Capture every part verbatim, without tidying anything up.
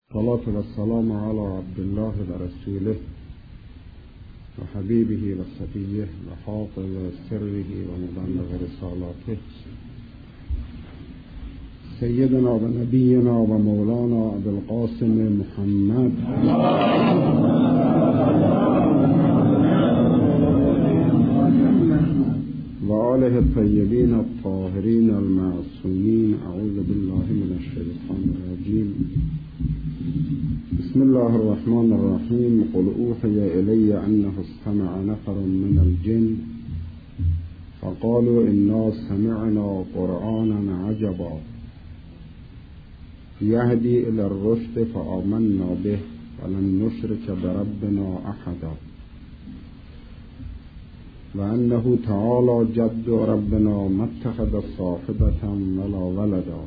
الصلاة والسلام على عبد الله ورسوله وحبيبه وصفيه وحافظ سره ومبلغ رسالاته سيدنا ونبينا ومولانا أبي القاسم محمد وآله الطيبين الطاهرين المعصومين. أعوذ بالله من الشيطان الرجيم. بسم الله الرحمن الرحيم. قل أوحي إلي أنه استمع نفر من الجن فقالوا إنا سمعنا قرآنا عجبا يهدي إلى الرشد فآمنا به ولن نشرك بربنا أحدا وأنه تعالى جد ربنا ما اتخذ صاحبة ولا ولدا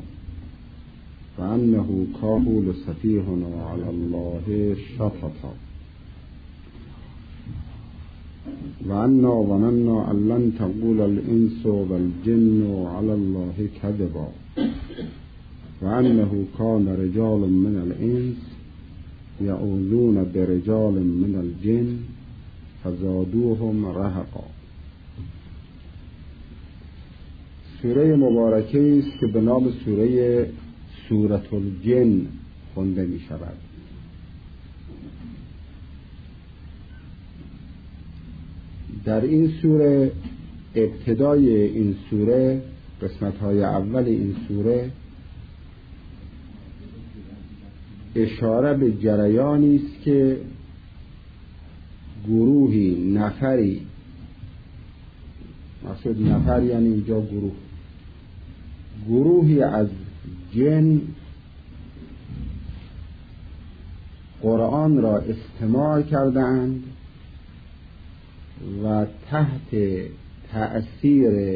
وأنه كان لسفيهنا على الله شططا وأنا ظننا أن لن تقول الإنس والجن على الله كذبا وأنه كان رجال من الإنس يعوذون برجال من الجن فزادوهم رهقا. سوره مبارکه است که به نام سوره سورة الجن خوانده می شود. در این سوره، ابتدای این سوره، قسمت های اول این سوره اشاره به جریانی است که گروهی، نفری، مقصود نفر یعنی اینجا گروه، گروهی از جن قرآن را استماع کردند و تحت تأثیر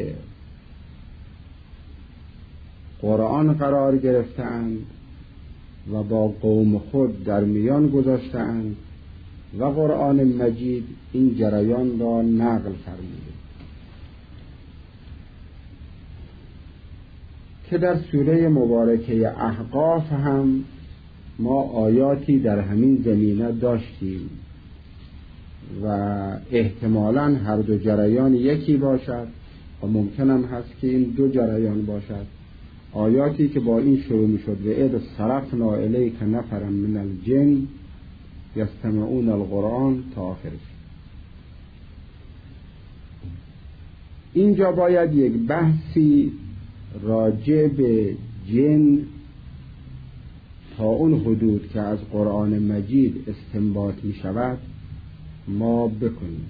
قرآن قرار گرفتند و با قوم خود در میان گذاشتند و قرآن مجید این جریان را نقل فرموده که در سوره مبارکه احقاف هم ما آیاتی در همین زمینه داشتیم و احتمالاً هر دو جریان یکی باشد و ممکن هم هست که این دو جریان باشد. آیاتی که با این شروع می شد و اذ صرفنا الیک نفرا من الجن یستمعون القرآن تا آخرش. اینجا باید یک بحثی راجع به جن تا اون حدود که از قرآن مجید استنباط می شود ما بکنیم.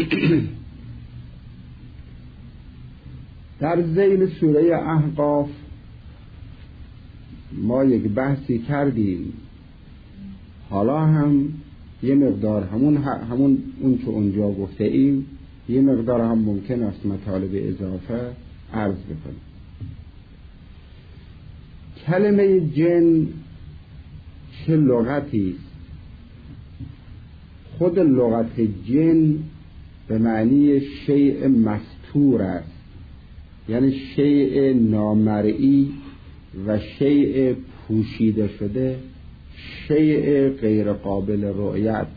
در ذیل سوره احقاف ما یک بحثی کردیم، حالا هم یه مقدار همون همون اون که اونجا گفته ایم یه مقدار هم ممکن است مطالب اضافه عرض بکنیم. کلمه جن چه لغتی است؟ خود لغت جن به معنی شیء مستور است، یعنی شیء نامرئی و شیء پوشیده شده، شیء غیر قابل رؤیت.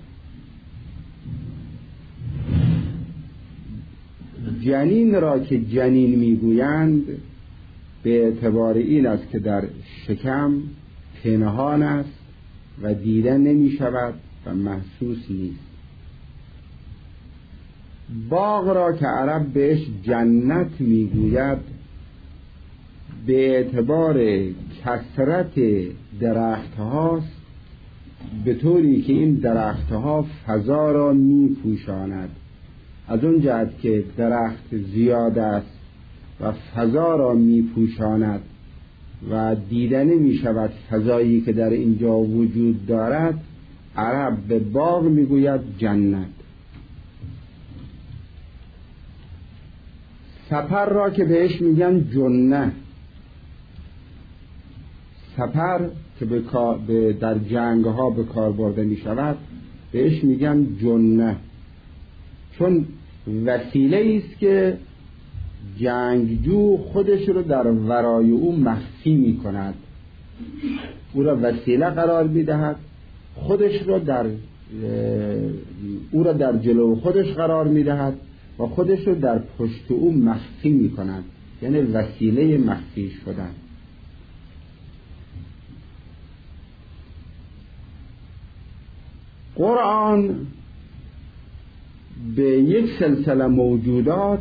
جنین را که جنین میگویند به اعتبار این است که در شکم پنهان است و دیده نمی شود و محسوس نیست. باغ را که عرب بهش جنت میگوید به اعتبار کثرت درخت هاست، به طوری که این درخت ها فضا را می پوشاند. از اون جهت که درخت زیاد است و فضا را می پوشاند و دیده نمی شود فضایی که در اینجا وجود دارد، عرب به باغ می گوید جنت. سپر را که بهش میگن جنه، سپر که به کار به در جنگ ها به کار برده می شود بهش میگن جنه، چون وسیله است که جنگجو خودش رو در ورای او مخفی می کند او را وسیله قرار میدهد، خودش را در او را در جلو خودش قرار میدهد و خودش رو در پشت او مخفی میکند، یعنی وسیله مخفی شدن. قرآن به یک سلسله موجودات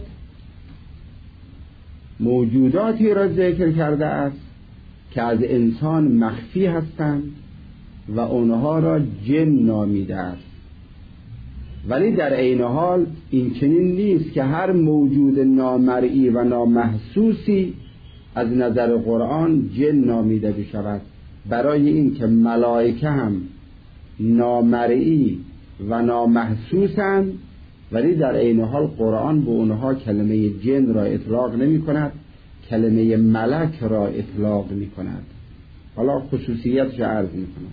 موجوداتی را ذکر کرده است که از انسان مخفی هستند و آنها را جن نامیده است، ولی در عین حال این چنین نیست که هر موجود نامرئی و نامحسوسی از نظر قرآن جن نامیده بشود، برای این که ملائکه هم نامرئی و نامحسوسند، ولی در عین حال قرآن به اونها کلمه جن را اطلاق نمی کند، کلمه ملک را اطلاق می کند. حالا خصوصیتش عرض می کند.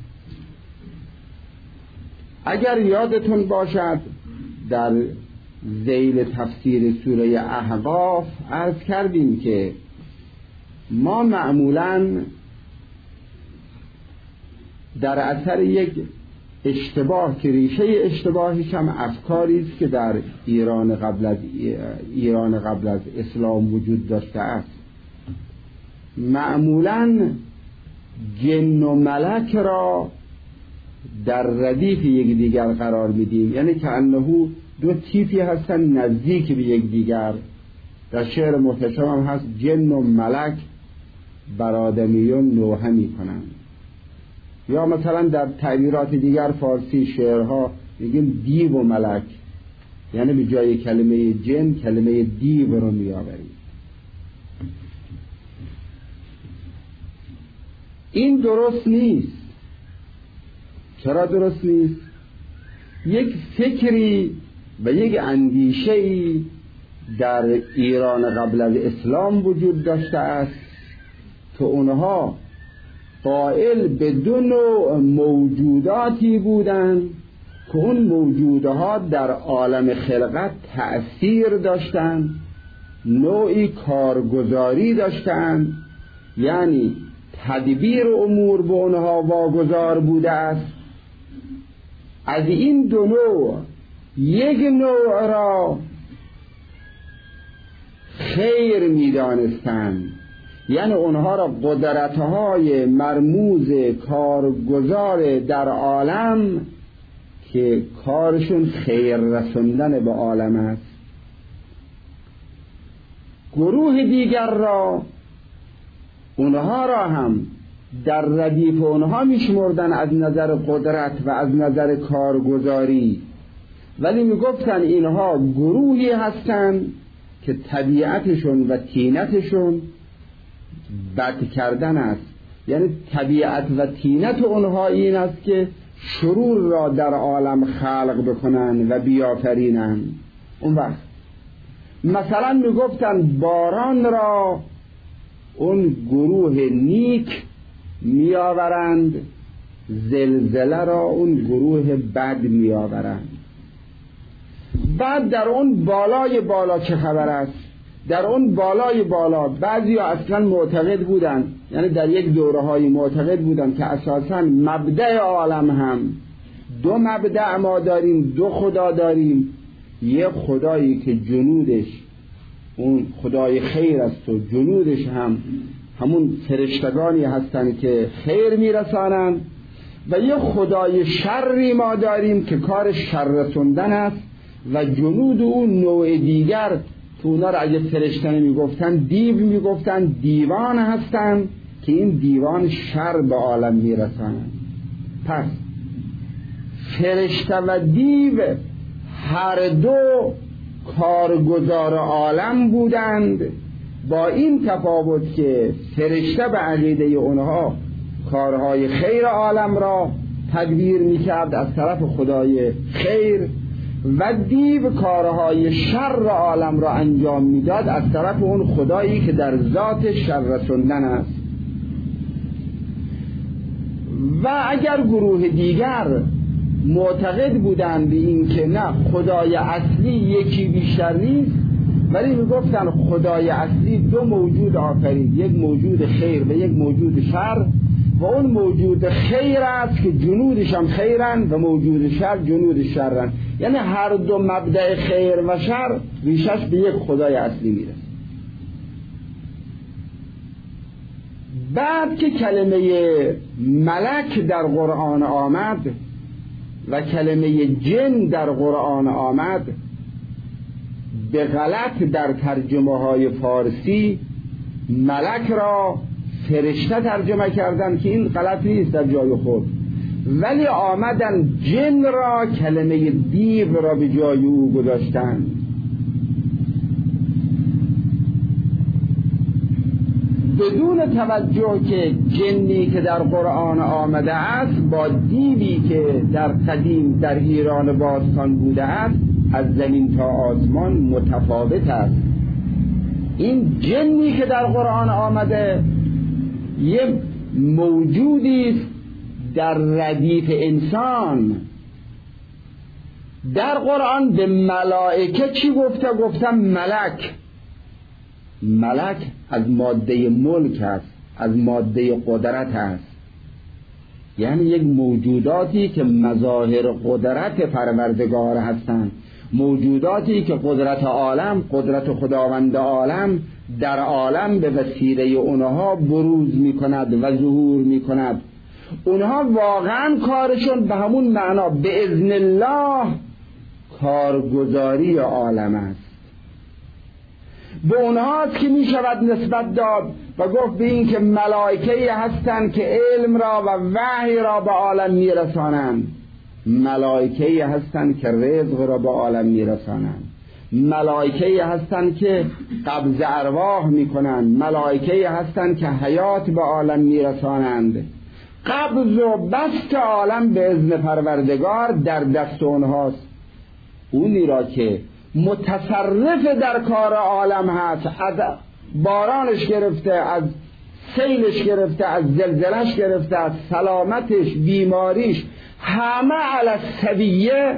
اگر یادتون باشد در ذیل تفسیر سوره احقاف عرض کردیم که ما معمولاً در اثر یک اشتباه که ریشه اشتباهش هم افکاری است که در ایران قبل از ایران قبل از اسلام وجود داشته است، معمولاً جن و ملک را در ردیف یک دیگر قرار میدیم، یعنی که انه دو تیپی هستن نزدیک به یک دیگر. در شعر محتشم هم هست جن و ملک بر آدمیون نوحه میکنند، یا مثلا در تعبیرات دیگر فارسی شعرها میگیم دیو و ملک، یعنی به جای کلمه جن کلمه دیو رو میآوریم. این درست نیست. چرا درست نیست؟ یک فکری و یک اندیشه‌ای در ایران قبل از اسلام وجود داشته است که اونها قائل به دو نوع موجوداتی بودند که اون موجودات در عالم خلقت تأثیر داشتند، نوعی کارگزاری داشتند، یعنی تدبیر امور به اونها واگذار بوده است. از این دو نوع یک نوع را خیر می‌دانستند، یعنی اونها را قدرت‌های مرموز کارگزار در عالم که کارشون خیر رسوندن به عالم است. گروه دیگر را اونها را هم در ردیف اونها میشمردن از نظر قدرت و از نظر کارگزاری، ولی میگفتن اینها گروهی هستند که طبیعتشون و طینتشون بد کردن است، یعنی طبیعت و طینت اونها این است که شرور را در عالم خلق بکنن و بیافرینن. اون وقت مثلا میگفتن باران را اون گروه نیک میآورند، زلزله را اون گروه بد میآورند. بعد در اون بالای بالا چه خبر است؟ در اون بالای بالا بعضی ها اصلا معتقد بودن، یعنی در یک دوره های معتقد بودن که اساسا مبدأ عالم هم دو مبدأ ما داریم، دو خدا داریم، یک خدایی که جنودش اون خدای خیر است و جنودش هم همون فرشتگانی هستند که خیر میرسانند، و یک خدای شری ما داریم که کار شر رسوندن است و جنود اون نوع دیگر که اونا را اگه فرشته میگفتن دیو میگفتن، دیوان هستند که این دیوان شر به عالم میرسانند. پس فرشته و دیو هر دو کارگزار عالم بودند، با این تفاوت که فرشته به عقیده اونها کارهای خیر عالم را تدبیر میکرد از طرف خدای خیر، و دیو کارهای شر عالم را انجام میداد از طرف اون خدایی که در ذات شر رسوندن است. و اگر گروه دیگر معتقد بودند به این که نه، خدای اصلی یکی بیشتر نیست، ولی میگفتن خدای اصلی دو موجود آفرید، یک موجود خیر و یک موجود شر، و اون موجود خیر است که جنودش هم خیرن و موجود شر جنود شرن، یعنی هر دو مبدأ خیر و شر ریشش به یک خدای اصلی میرسه. بعد که کلمه ملک در قرآن آمد و کلمه جن در قرآن آمد، به غلط در ترجمه های فارسی ملک را فرشته ترجمه کردن که این غلط نیست در جای خود، ولی آمدن جن را کلمه دیو را به جای او گذاشتن. بدون توجه که جنی که در قرآن آمده است با دیوی که در قدیم در ایران باستان بوده است از زمین تا آسمان متفاوت است. این جنی که در قرآن آمده یه موجودی است در ردیف انسان. در قرآن به ملائکه چی گفته؟ گفتم ملک. ملک از ماده ملک است، از ماده قدرت است، یعنی یک موجوداتی که مظاهر قدرت پروردگار هستند، موجوداتی که قدرت عالم، قدرت خداوند عالم در عالم به وسیله اونها بروز می کند و ظهور می کند. اونها واقعا کارشون به همون معنا به اذن الله کارگزاری عالم است. به اونهاست که می شود نسبت داد و گفت به این که ملائکه‌ای هستند که علم را و وحی را به عالم می رسانند، ملائکه‌ای هستند که رزق را به عالم می رسانند، ملائکه‌ای هستند که قبض ارواح می کنند، ملائکه‌ای هستند که حیات به عالم می رسانند. قبض و بسط عالم به اذن پروردگار در دست اونهاست. اونی را که متصرف در کار عالم هست، از بارانش گرفته، از سیلش گرفته، از زلزلش گرفته، از سلامتش، بیماریش، همه علی السویه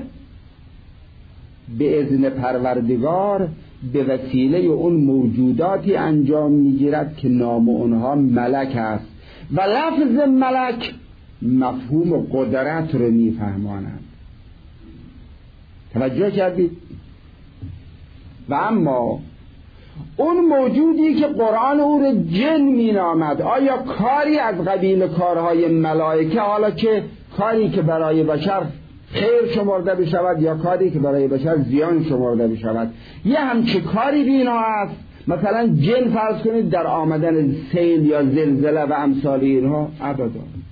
به اذن پروردگار به وسیله اون موجوداتی انجام میگیرد که نام اونها ملک است و لفظ ملک مفهوم قدرت رو میفهمانند. توجه کردید؟ و اما اون موجودی که قرآن او رو جن مینامد، آیا کاری از قبیل کارهای ملائکه، حالا که کاری که برای بشر خیر شمرده بشود یا کاری که برای بشر زیان شمرده بشود، یه همچه کاری بینا است؟ مثلا جن فرض کنید در آمدن سیل یا زلزله و امثال اینها؟ ابدا.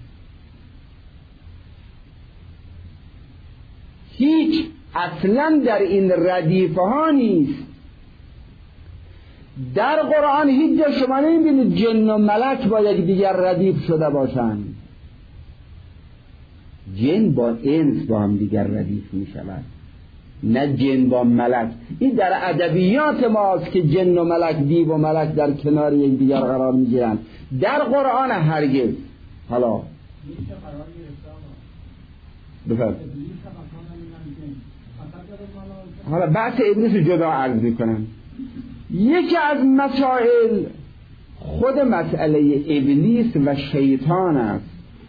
هیچ اصلا در این ردیفه ها نیست. در قرآن هیچ جا شما نمیبینید جن و ملک با یک دیگر ردیف شده باشند. جن با انس با هم دیگر ردیف می شود، نه جن با ملک. این در ادبیات ماست که جن و ملک، دیو و ملک در کنار یک دیگر قرار می گیرند. در قرآن هرگز. حالا بفرد حالا بحث ابلیس جدا عرض می کنم. یکی از مسائل خود مسئله ابلیس و شیطان است.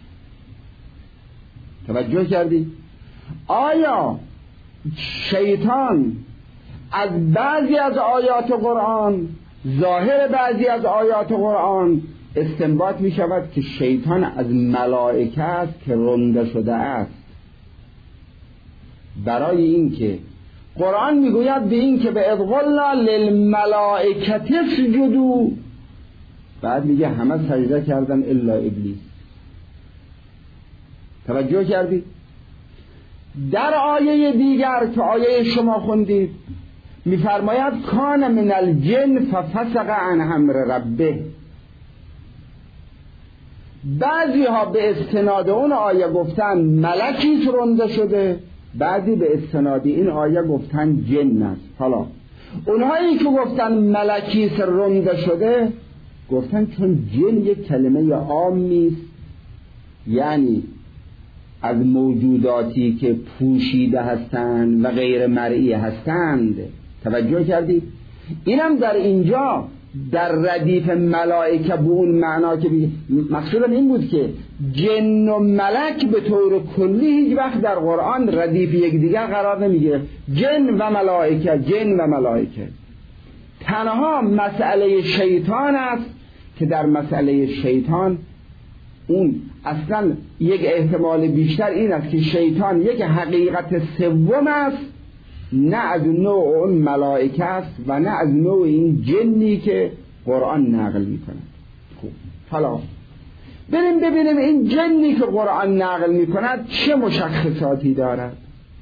توجه کردی؟ آیا شیطان از بعضی از آیات قرآن، ظاهر بعضی از آیات قرآن استنباط می شود که شیطان از ملائکه است که رنده شده است؟ برای این که قرآن میگوید به این که به اذ قلنا للملائکة اسجدوا، بعد میگه همه سجده کردن الا ابلیس. توجه کردید؟ در آیه دیگر که آیه شما خوندید میفرماید کان من الجن ففسق عن امر ربه. بعضی ها به استناد اون آیه گفتن ملکی رنده شده، بعدی به استنادی این آیه گفتن جن است. حالا اونهایی که گفتن ملکی رنده شده گفتن چون جن یک کلمه عام نیست، یعنی از موجوداتی که پوشیده هستند و غیر مرئی هستند. توجه کردید؟ اینم در اینجا در ردیف ملائکه به اون معنا که مقصودم این بود که جن و ملک به طور کلی هیچ وقت در قرآن ردیف یکدیگر قرار نمیگیره. جن و ملائکه، جن و ملائکه. تنها مسئله شیطان است که در مسئله شیطان اون اصلا یک احتمال بیشتر این است که شیطان یک حقیقت سوم است، نه از نوع اون ملائکه است و نه از نوع این جنی که قرآن نقل میکنه. خوب، حالا بریم ببینیم این جنی که قرآن نقل میکند چه مشخصاتی دارد.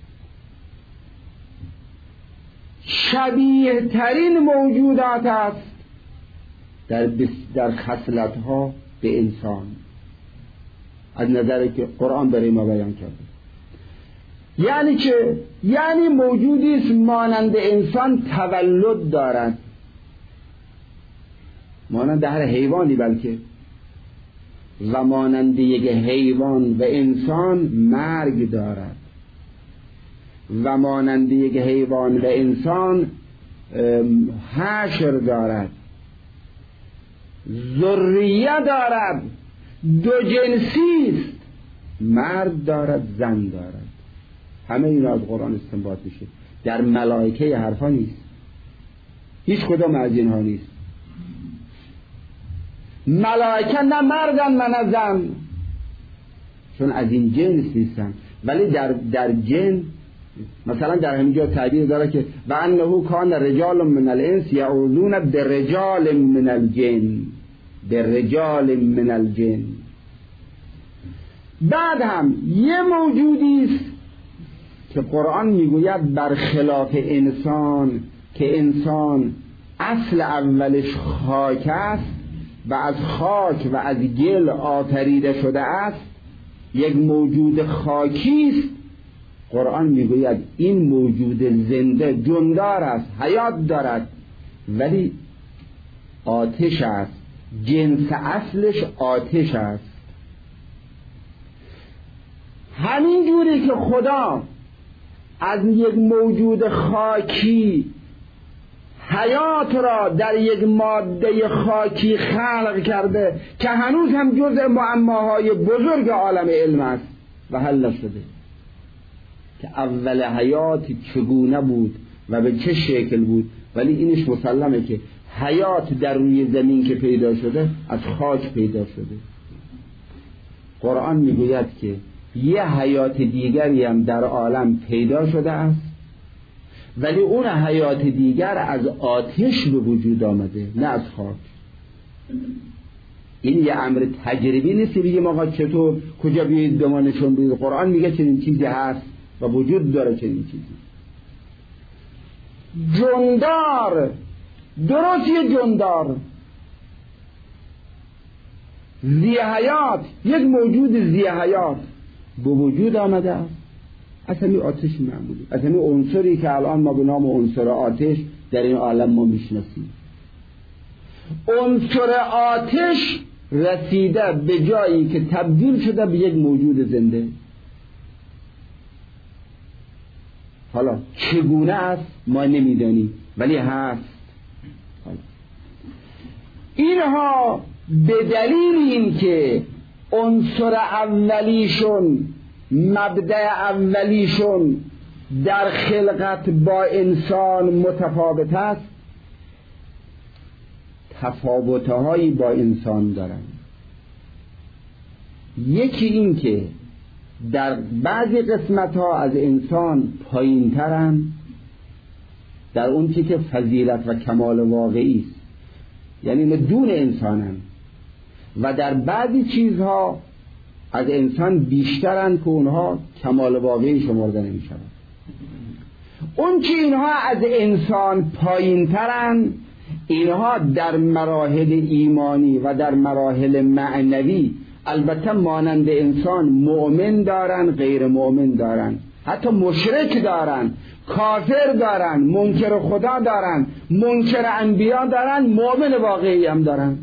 شبیه ترین موجودات است در در خصلت‌ها به انسان از نظری که قرآن برای ما بیان کرده. یعنی چه؟ یعنی موجودی است مانند انسان تولد دارد، مانند هر حیوانی بلکه، و مانند یک حیوان و انسان مرگ دارد، و مانند یک حیوان و انسان حشر دارد، ذریه دارد، دو جنسی است، مرد دارد زن دارد. همه این از قرآن استنباط میشه. در ملائکه حرفا نیست، هیچ کدام از اینها نیست. ملائکه نه مردن نه زن، چون از این جنس نیستن. ولی در در جن مثلا در همینجا تعبیر داره که و انه کان رجال من الانس یعوذون برجال من الجن، برجال من الجن. بعد هم یه موجودی است که قرآن میگوید برخلاف انسان که انسان اصل اولش خاک است و از خاک و از گل آفریده شده است، یک موجود خاکی است. قرآن میگوید این موجود زنده جندار است، حیات دارد، ولی آتش است، جنس اصلش آتش است. همین جوری که خدا از یک موجود خاکی حیات را در یک ماده خاکی خلق کرده که هنوز هم جزء معماهای بزرگ عالم علم است و حل نشده که اول حیات چگونه بود و به چه شکل بود، ولی اینش مسلمه که حیات در روی زمین که پیدا شده از خاک پیدا شده. قرآن میگوید که یه حیات دیگری هم در عالم پیدا شده است، ولی اون حیات دیگر از آتش به وجود آمده، نه از خاک. این یه امر تجربی نیست که بگیم آقا چطور کجا بیایید به ما نشون بدید. قرآن میگه چنین چیزی هست و وجود داره چنین چیزی. جندار، درست یه جندار ذی حیات، یک موجود ذی حیات به وجود آمده است. از همین آتش معمولی، از همین عنصری که الان ما به نام عنصر آتش در این عالم ما میشناسیم. عنصر آتش رسیده به جایی که تبدیل شده به یک موجود زنده. حالا چگونه است ما نمیدانیم، ولی هست. اینها به دلیل این که عنصر اولیشون، مبدأ اولیشون در خلقت با انسان متفاوت است، تفاوت‌هایی با انسان دارند. یکی این که در بعضی قسمت‌ها از انسان پایین‌ترند، در اون چیزی که فضیلت و کمال واقعی است، یعنی دون انسانند، و در بعضی چیزها از انسان بیشترند که اونها کمال واقعی شمرده نمی‌شوند. اون که اینها از انسان پایین‌ترند، اینها در مراحل ایمانی و در مراحل معنوی البته مانند انسان مؤمن دارن، غیر مؤمن دارن، حتی مشرک دارن، کافر دارن، منکر خدا دارن، منکر انبیا دارن، مؤمن واقعی هم دارن.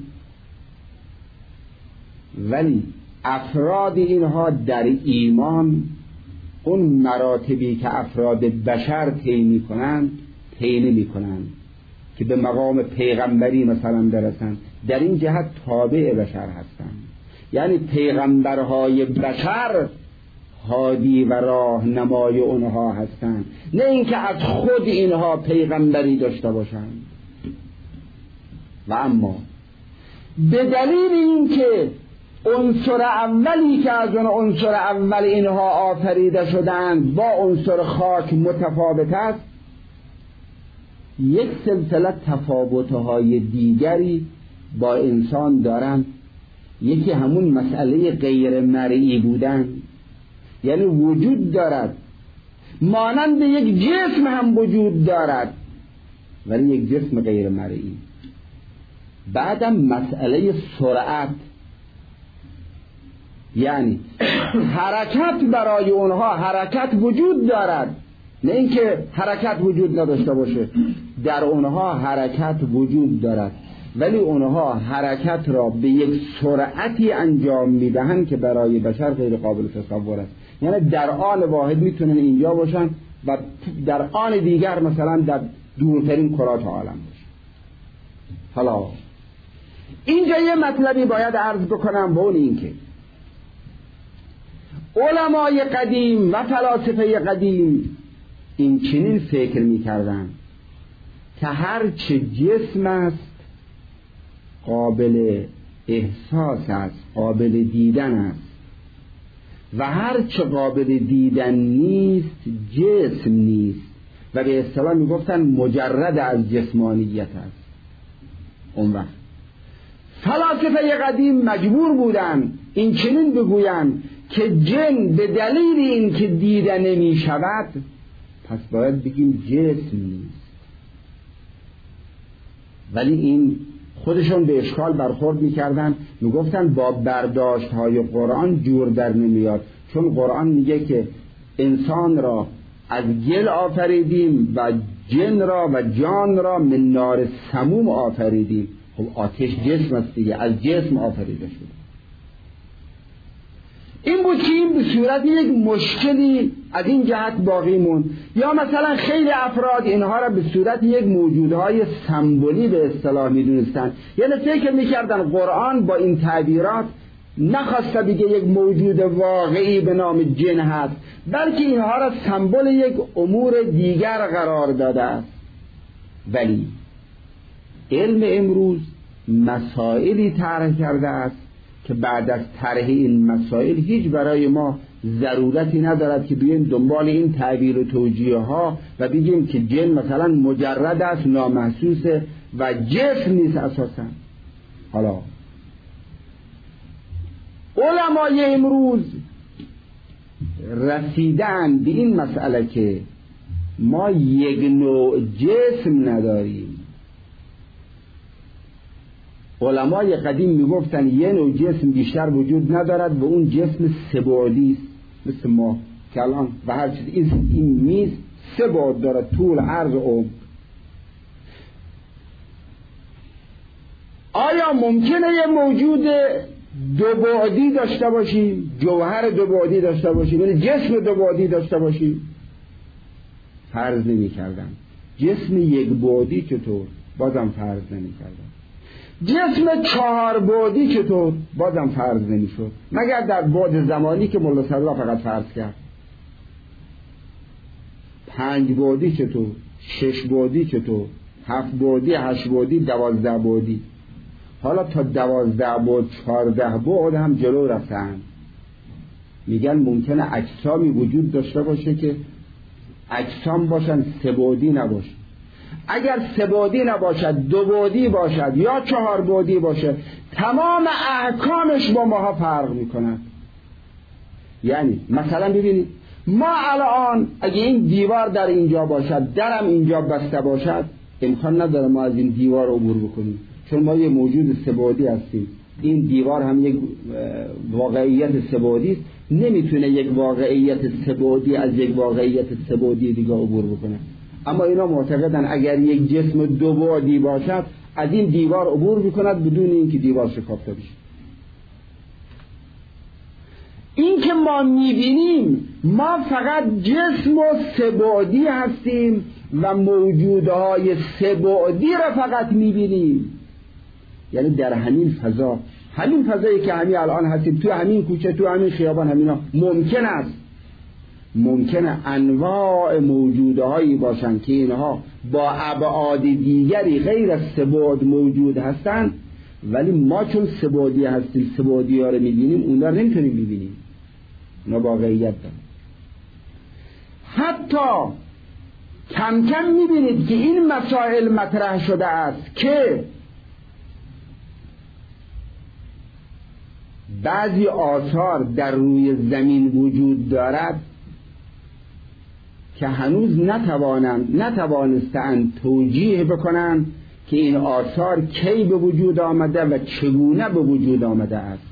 ولی افراد اینها در ایمان اون مراتبی که افراد بشر طی می‌کنند طی نمی‌کنند که به مقام پیغمبری مثلا برسند، در این جهت تابع بشر هستند. یعنی پیغمبرهای بشر هادی و راهنمای اونها هستند، نه اینکه از خود اینها پیغمبری داشته باشند. و اما به دلیل اینکه عنصر اولی که از اون عنصر اول اینها آفریده شدند با عنصر خاک متفاوت است، یک سلسله تفاوت‌های دیگری با انسان دارند. یکی همون مسئله غیر مرئی بودن، یعنی وجود دارد مانند یک جسم هم وجود دارد ولی یک جسم غیر مرئی. بعدم مسئله سرعت، یعنی حرکت برای اونها حرکت وجود دارد، نه اینکه حرکت وجود نداشته باشه. در اونها حرکت وجود دارد ولی اونها حرکت را به یک سرعتی انجام میدهند که برای بشر غیر قابل تصور است. یعنی در آن واحد میتونن اینجا باشن و در آن دیگر مثلا در دورترین کرات عالم باشن. حالا اینجا یه مطلبی باید عرض بکنم، با اون این که علمای قدیم و فلاسفه قدیم این چنین فکر میکردن که هر چه جسم است قابل احساس است، قابل دیدن است، و هر چه قابل دیدن نیست جسم نیست، و به اصطلاح میگفتن مجرد از جسمانیت است. اون وقت فلاسفه قدیم مجبور بودن این چنین بگویند که جن به دلیل این که دیده نمی شود پس باید بگیم جسم نیست. ولی این خودشون به اشکال برخورد میکردن، میگفتن با برداشت های قرآن جور در نمیاد، چون قرآن میگه که انسان را از گل آفریدیم و جن را و جان را من نار سموم آفریدیم. خب آتش جسم است دیگه، از جسم آفریده شد. این بود که این به صورت یک مشکلی از این جهت باقی موند. یا مثلا خیلی افراد اینها را به صورت یک موجودهای سمبولی به اصطلاح میدونستن، یعنی فکر میکردن قرآن با این تعبیرات نخواسته بگه یک موجود واقعی به نام جن هست، بلکه اینها را سمبل یک امور دیگر قرار داده است. ولی علم امروز مسائلی طرح کرده است که بعد از طرح این مسائل هیچ برای ما ضرورتی ندارد که بیایم دنبال این تعبیر و توجیه ها و بگیم که جن مثلا مجرد است، نامحسوس و جسم نیست اساسا. حالا علمای امروز رسیدن به این مسئله که ما یک نوع جسم نداریم. علمای قدیم میگفتن یه نوع جسم بیشتر وجود ندارد و اون جسم سه‌بعدی است، مثل ما که الان و هر چیز این, این میز سه بعد دارد، طول، عرض و عمق. آیا ممکنه یه موجود دو بعدی داشته باشیم، جوهر دو بعدی داشته باشیم، یعنی جسم دو بعدی داشته باشیم؟ فرض نمی کردن. جسم یک بعدی چطور؟ بازم فرض نمی کردن. جسم چهار بعدی چطور؟ بازم فرض نمی شد، مگر در بعد زمانی که مولا صدرا فقط فرض کرد. پنج بعدی چطور؟ شش بعدی چطور؟ هفت بعدی، هشت بعدی، دوازده بعدی. حالا تا دوازده بعد، چهارده بعد هم جلو رفتن. میگن ممکنه اجسامی وجود داشته باشه که اجسام باشن سه بعدی نباشه. اگر سه بعدی نباشد، دو بعدی باشد یا چهار بعدی باشه، تمام احکامش با ماها فرق میکنند. یعنی مثلا ببینید ما الان اگه این دیوار در اینجا باشد، درم اینجا بسته باشد، امکان نداره ما از این دیوار عبور بکنیم، چون ما یه موجود سه بعدی هستیم. این دیوار هم یک واقعیت سه بعدی است، نمیتونه یک واقعیت سه بعدی از یک واقعیت سه بعدی دیگه عبور بکنه. اما اینا معتقدن اگر یک جسم دو بعدی باشد از این دیوار عبور میکند بدون اینکه دیوار شکافته بشه. این که ما میبینیم، ما فقط جسم و سه بعدی هستیم و موجودهای سه بعدی را فقط میبینیم. یعنی در همین فضا همین فضایی که همین الان هستیم، تو همین کوچه، تو همین خیابان، همینا ممکن است ممکنه انواع موجوده هایی باشن که اینها با ابعاد دیگری غیر از سه بعد موجود هستن، ولی ما چون سه بعدی هستیم، سه بعدی ها رو میبینیم، اون رو نمیتونیم ببینیم، اونا واقعیت دارن. حتی کم کم میبینید که این مسائل مطرح شده است که بعضی آثار در روی زمین وجود دارد که هنوز نتوانند نتوانستند توجیه بکنند که این آثار کی به وجود آمده و چگونه به وجود آمده است.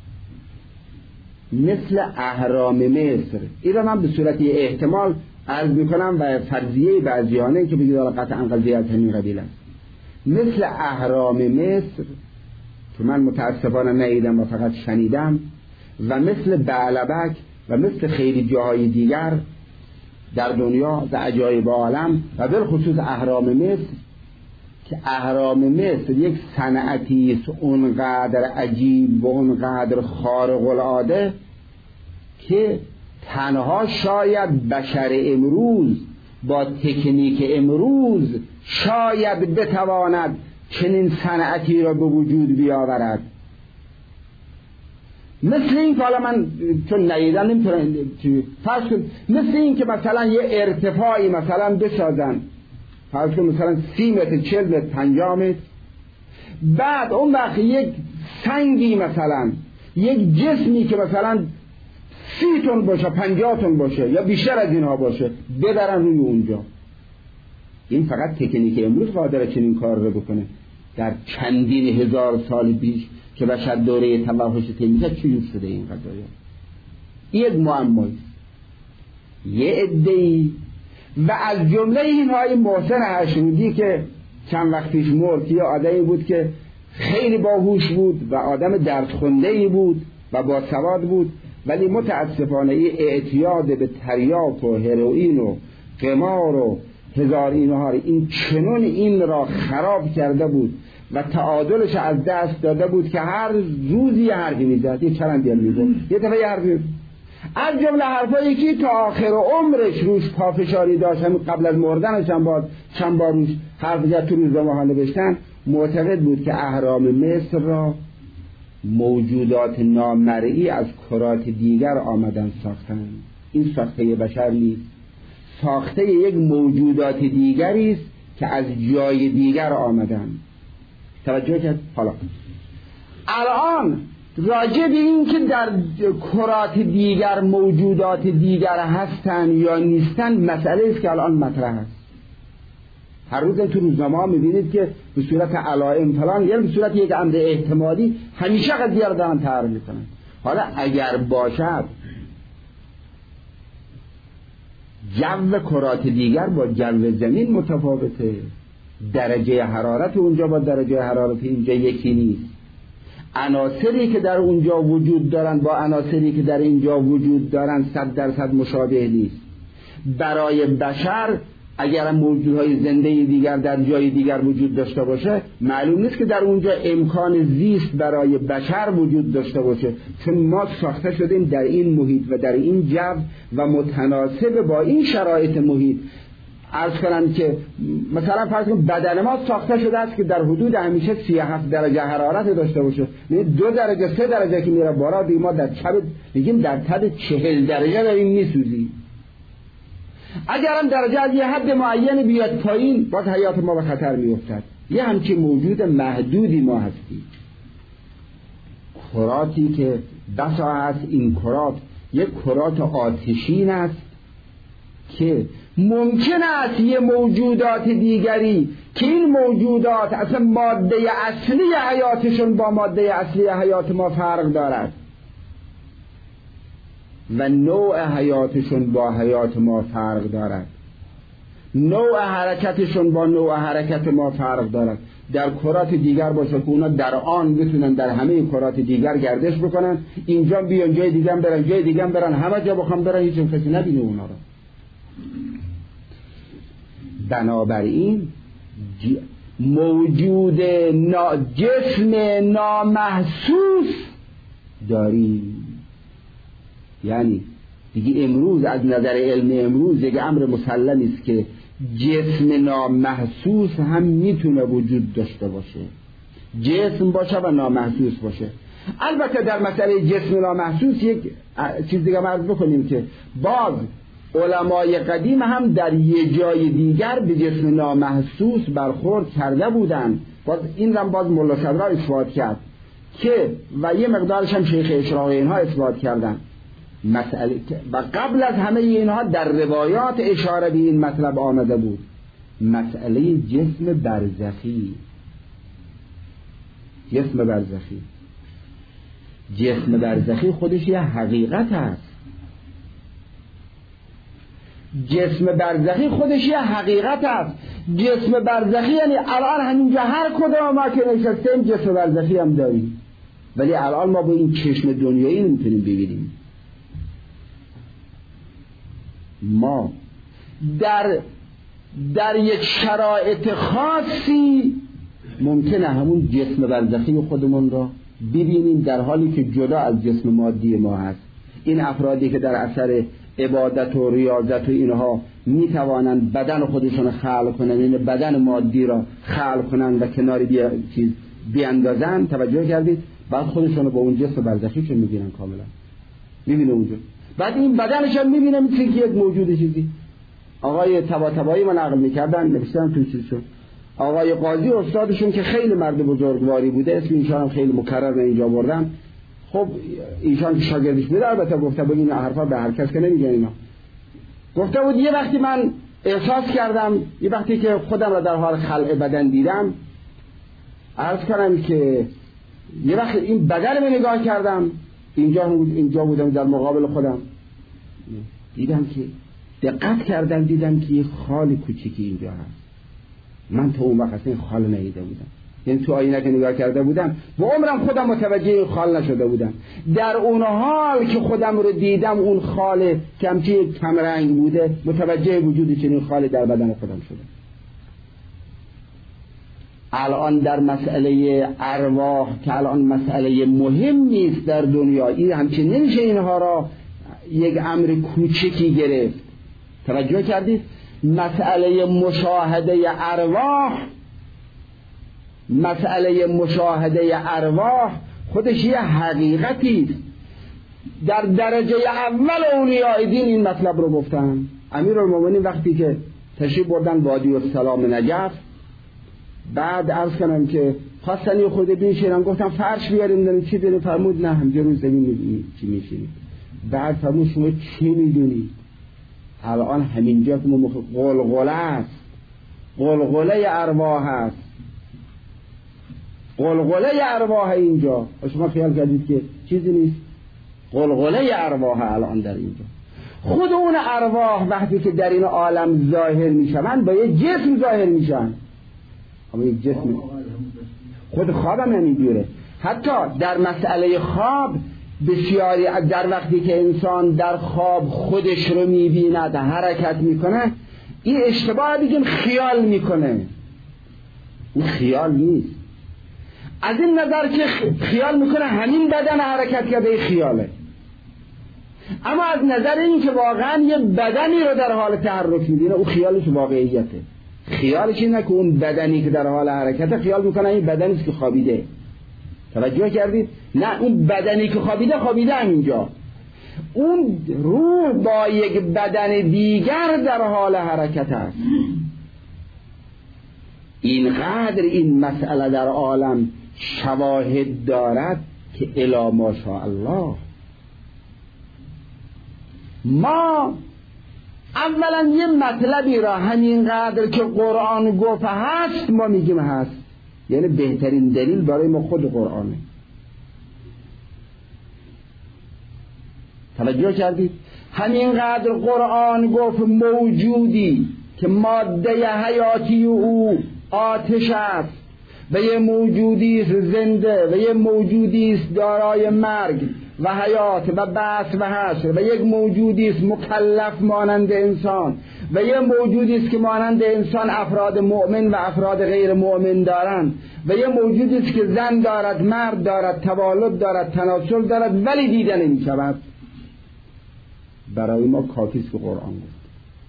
مثل اهرام مصر، این را من به صورت احتمال عرض میکنم و فرضیه بعضیانه که بگید قطعا قضیه از همین قبیل است. مثل اهرام مصر که من متاسفانه ندیدم و فقط شنیدم، و مثل بعلبک و مثل خیلی جاهای دیگر در دنیا و عجایب عالم، و بالخصوص اهرام مصر که اهرام مصر یک صنعتی است اونقدر عجیب و اونقدر خارق العاده که تنها شاید بشر امروز با تکنیک امروز شاید بتواند چنین صنعتی را به وجود بیاورد. مثل این که حالا من چون ندیدم نمیتونم فرض کن، مثل این که مثلا یه ارتفاعی مثلا بسازن، فرض کن مثلا سی متر، چل متر، پنجاه متر، بعد اون وقت یک سنگی مثلا یک جسمی که مثلا سی تن باشه، پنجاه تن باشه یا بیشتر از اینها باشه ببرن روی اونجا. این فقط تکنیک امروز قادره چنین کار رو بکنه. در چندین هزار سال پیش که بشر دوره توحش تکنیک چجور شده این قضایا؟ یک معمایی یه عده‌ای و از جمله اینهای محسن هشمودی که چند وقت پیش مرد، یه آدمی بود که خیلی باهوش بود و آدم دردخونده‌ای بود و باسواد بود، ولی متاسفانه اعتیاد به تریاک و هروئین و قمار و هزار اینها این چنون این را خراب کرده بود و تعادلش از دست داده بود که هر روزی یه حرفی میزد، یه چرندی هم میزد، یه دفعه یه حرفی از جمله حرفایی که تا آخر عمرش روش پافشاری داشت، همین قبل از مردنش هم باز چند بار روش حرف زد، تو روزنامه ها نوشتن. معتقد بود که اهرام مصر را موجودات نامرئی از کرات دیگر آمدن ساختن. این ساخته بشر نیست، ساخته یک موجودات دیگری است که از جای دیگر آمدن. توجه کرد؟ حالا الان راجع به این که در کرات دیگر موجودات دیگر هستن یا نیستن مسئله است که الان مطرح است. هر روز تو روزنامه ها میبینید که به صورت علائم فلان، یعنی به صورت یک امر احتمالی همیشه قضیه رو دارن تعریف میکنن. حالا اگر باشد جو کرات دیگر با جو زمین متفاوته، درجه حرارت اونجا با درجه حرارت اینجا یکی نیست، عناصری که در اونجا وجود دارن با عناصری که در اینجا وجود دارن صد درصد مشابه نیست. برای بشر اگر موجودهای زنده دیگر در جای دیگر وجود داشته باشه، معلوم نیست که در اونجا امکان زیست برای بشر وجود داشته باشه، چون ما ساخته شدیم در این محیط و در این جو و متناسب با این شرایط محیط. عرض کنم که مثلا فرض کن بدن ما ساخته شده است که در حدود همیشه سی و هفت درجه حرارت داشته باشه، یعنی دو درجه سه درجه که میره بالا دیگه ما در تب میگیم در تب چهل درجه داریم میسوزیم. اگرم درجه از یه حد معین بیاد پایین باز حیات ما به خطر میافتد. یه همچین موجود محدودی ما هستیم. کراتی که بسا هست، این کرات یک کرات آتشین است که ممکن است یه موجودات دیگری که این موجودات اصلا ماده اصلی حیاتشون با ماده اصلی حیات ما فرق دارد و نوع حیاتشون با حیات ما فرق دارد، نوع حرکتشون با نوع حرکت ما فرق دارد. در کرات دیگر باشه که اونا در آن بتونن در همه کرات دیگر گردش بکنن، اینجا بیان جای دیگه برن، جای دیگه برن، همه جا بخوام برن، هیچ کسی نبینه اونا رو. بنابراین موجود نا جسم نامحسوس داریم. یعنی دیگه امروز از نظر علم امروز دیگه امر مسلمی است که جسم نامحسوس هم میتونه وجود داشته باشه، جسم باشه و نامحسوس باشه. البته در مسئله جسم نامحسوس یک چیز دیگه عرض بکنیم که باز علمای قدیم هم در یه جای دیگر به جسم نامحسوس برخورد کرده بودند. باز این هم باز ملا صدرا اثبات کرد که و یه مقدارش هم شیخ اشراقی اینها اثبات کردن مسئله. و قبل از همه اینها در روایات اشاره به این مطلب آمده بود، مسئله جسم برزخی. جسم برزخی جسم برزخی خودش یه حقیقت هست. جسم برزخی خودش یه حقیقت هست. جسم برزخی یعنی الان همینجا هر کدام ما که نشستیم جسم برزخی هم داریم، ولی الان ما با این چشم دنیایی نمیتونیم ببینیم. ما در در یک شرایط خاصی ممکنه همون جسم برزخی خودمون را ببینیم در حالی که جدا از جسم مادی ما هست. این افرادی که در اثر عبادت و ریاضت و اینها میتوانند بدن خودشون خلق کنن، این بدن مادی را خلق کنن و کناری بیا چیز بیاندازن، توجه کردید؟ بعد خودشون رو با اون جسم برزخیشون میبینن، کاملا میبینه اونجا. بعد این بدنشون میبینه مثل که یک موجود چیزی. آقای طباطبایی من نقل میکردن، نوشتن تو چیزشون، آقای قاضی استادشون که خیلی مرد بزرگواری بوده، اسم ایشان هم خیلی مکرر اینجا بردن. خب ایشان که شاگردش بوده، البته گفته بود این حرفا به هر کس که نمیگن اینا. گفته بود یه وقتی من احساس کردم، یه وقتی که خودم را در حال خلع بدن دیدم، عرض کردم که یه وقت این بدن رو نگاه کردم، اینجا اینجا بودم در مقابل خودم، دیدم که دقت کردم دیدم که یه خال کوچیکی اینجا هست. من تا اون وقت این خال ندیده بودم، یعنی تو آینه که نگاه کرده بودم و عمرم خودم متوجه این خال نشده بودم. در اون حال که خودم رو دیدم اون خال کمچی کم رنگ بوده، متوجه وجود چنین خالی در بدن خودم شدم. الان در مسئله ارواح که الان مسئله مهم نیست در دنیا، این همچنین نمیشه اینها را یک امر کوچکی گرفت. توجه کردید؟ مسئله مشاهده ارواح مسئله مشاهده ارواح خودش یه حقیقتی است. در درجه اول اولیاء دین این مطلب رو گفتن. امیرالمومنین وقتی که تشریف بردن وادی السلام نجف، بعد عرض کنم که خواستن یه خورده بنشینن، گفتم فرش بیاریم داریم چی داریم؟ فرمود نه همجا روز زمین چی میشینیم. بعد فرمود شما چی میدونید؟ الان همینجا که قلقله است، قلقله ارواح است، قلقله ارواح اینجا. شما خیال کردید که چیزی نیست؟ قلقله ارواح الان در اینجا. خود اون ارواح وقتی که در این عالم ظاهر میشن با یه جسم ظاهر میشن، اما یک جسم. خود خوابم همینجوره. حتی در مسئله خواب بسیاری در وقتی که انسان در خواب خودش رو میبیند حرکت میکنه، این اشتباه بگیم خیال میکنه. اون خیال نیست. از این نظر که خیال میکنه همین بدن حرکت کرده خیاله، اما از نظر این که واقعا یه بدنی رو در حال تحرک میبینه، اون خیالش واقعیته. خیالش اینه که اون بدنی که در حال حرکته، خیال میکنه این بدنی است که خوابیده. توجه کردید؟ نه، اون بدنی که خوابیده خوابیده همینجا، اون روح با یک بدن دیگر در حال حرکت است. اینقدر این مسئله در عالم شواهد دارد که الی ماشاءالله. ما اولا یه مطلبی را همینقدر که قرآن گفت هست ما میگیم هست، یعنی بهترین دلیل برای ما خود قرآنه. توجه کردید؟ همینقدر قرآن گفت موجودی که ماده حیاتی او آتش است و یه موجودی است زنده و یه موجودی است دارای مرگ و حیات و بعث و حشر و یک موجودی است مکلف مانند انسان و یک موجودی است که مانند انسان افراد مؤمن و افراد غیر مؤمن دارند و یک موجودی است که زن دارد، مرد دارد، توالد دارد، تناسل دارد، ولی دیده نمی شود. برای ما کافی است که قرآن گفت.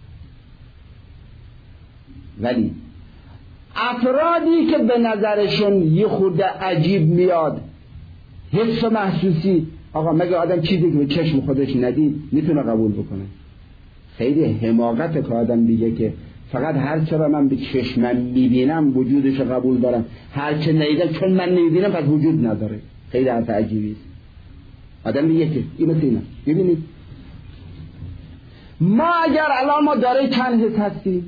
ولی افرادی که به نظرشون یه خورده عجیب میاد حس و محسوسی، آقا مگه آدم چیزی که به چشم خودش ندید میتونه قبول بکنه؟ خیلی حماقته که آدم دیگه که فقط هر چرا من به چشمم میبینم وجودش قبول دارم، هر چه ندیدم چون من نمیبینم پس وجود نداره. خیلی حرف عجیبی است. آدم میگه که این مثل اینه. ببینید ما اگر الان ما داره چند حس هستیم؟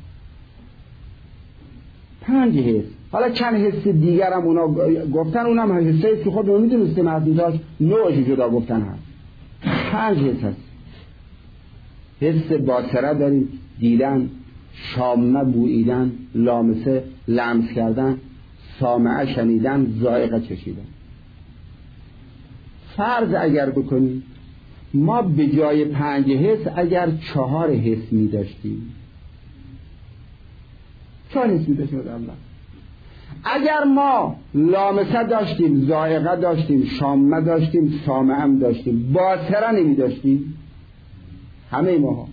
پنج حس. حالا چند حس دیگر هم اونا گفتن، اونم حسه است که خودمون میدونستیم از اینجاش نوعش جدا گفتن هست. پنج حس هست. حس باصره داریم، دیدن، شامه بوییدن، لامسه لمس کردن، سامعه شنیدن، ذائقه چشیدن. فرض اگر بکنیم ما به جای پنج حس اگر چهار حس می داشتیم، چهار حس می داشتیم اول. اگر ما لامسه داشتیم، ذائقه داشتیم، شامه داشتیم، سامعه هم داشتیم، باصره نمی داشتیم، همه ما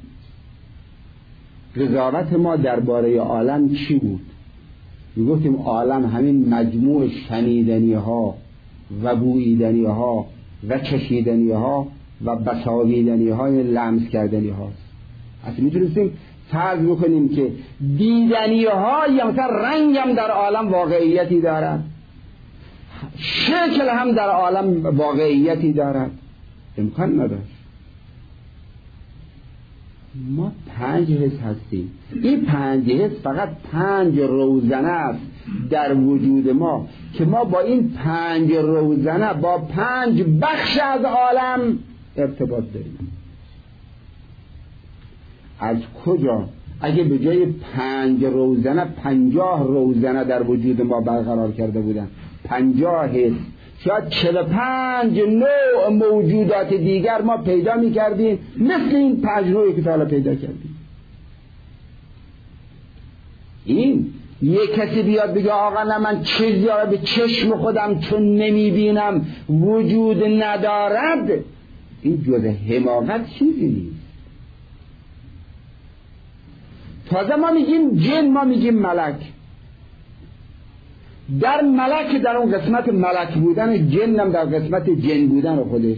قضاوت ما درباره عالم چی بود؟ می گفتیم عالم همین مجموع شنیدنی ها و بوییدنی ها و چشیدنی ها و بساویدنی های لمس کردنی هاست. اصلا میتونستیم فرض بکنیم که دیدنی ها یا مثلا رنگ هم در عالم واقعیتی دارد، شکل هم در عالم واقعیتی دارد. امکان نداشت. ما پنج حس هستیم. این پنج حس فقط پنج روزنه است در وجود ما که ما با این پنج روزنه با پنج بخش از عالم ارتباط داریم. از کجا؟ اگه به جای پنج روزنه پنجاه روزنه در وجود ما برقرار کرده بودن، پنجاه حس، شاید چهل و پنج نوع موجودات دیگر ما پیدا می کردیم مثل این پنج نوعی که حالا پیدا کردیم. این یک کسی بیاد بگه آقا نه من چیزی را به چشم خودم چون نمی بینم وجود ندارد، این جز حماقت چیزی نیست. تازه ما میگیم جن، ما میگیم ملک. در ملک، در اون قسمت ملک بودن، جنم در قسمت جن بودن خودش.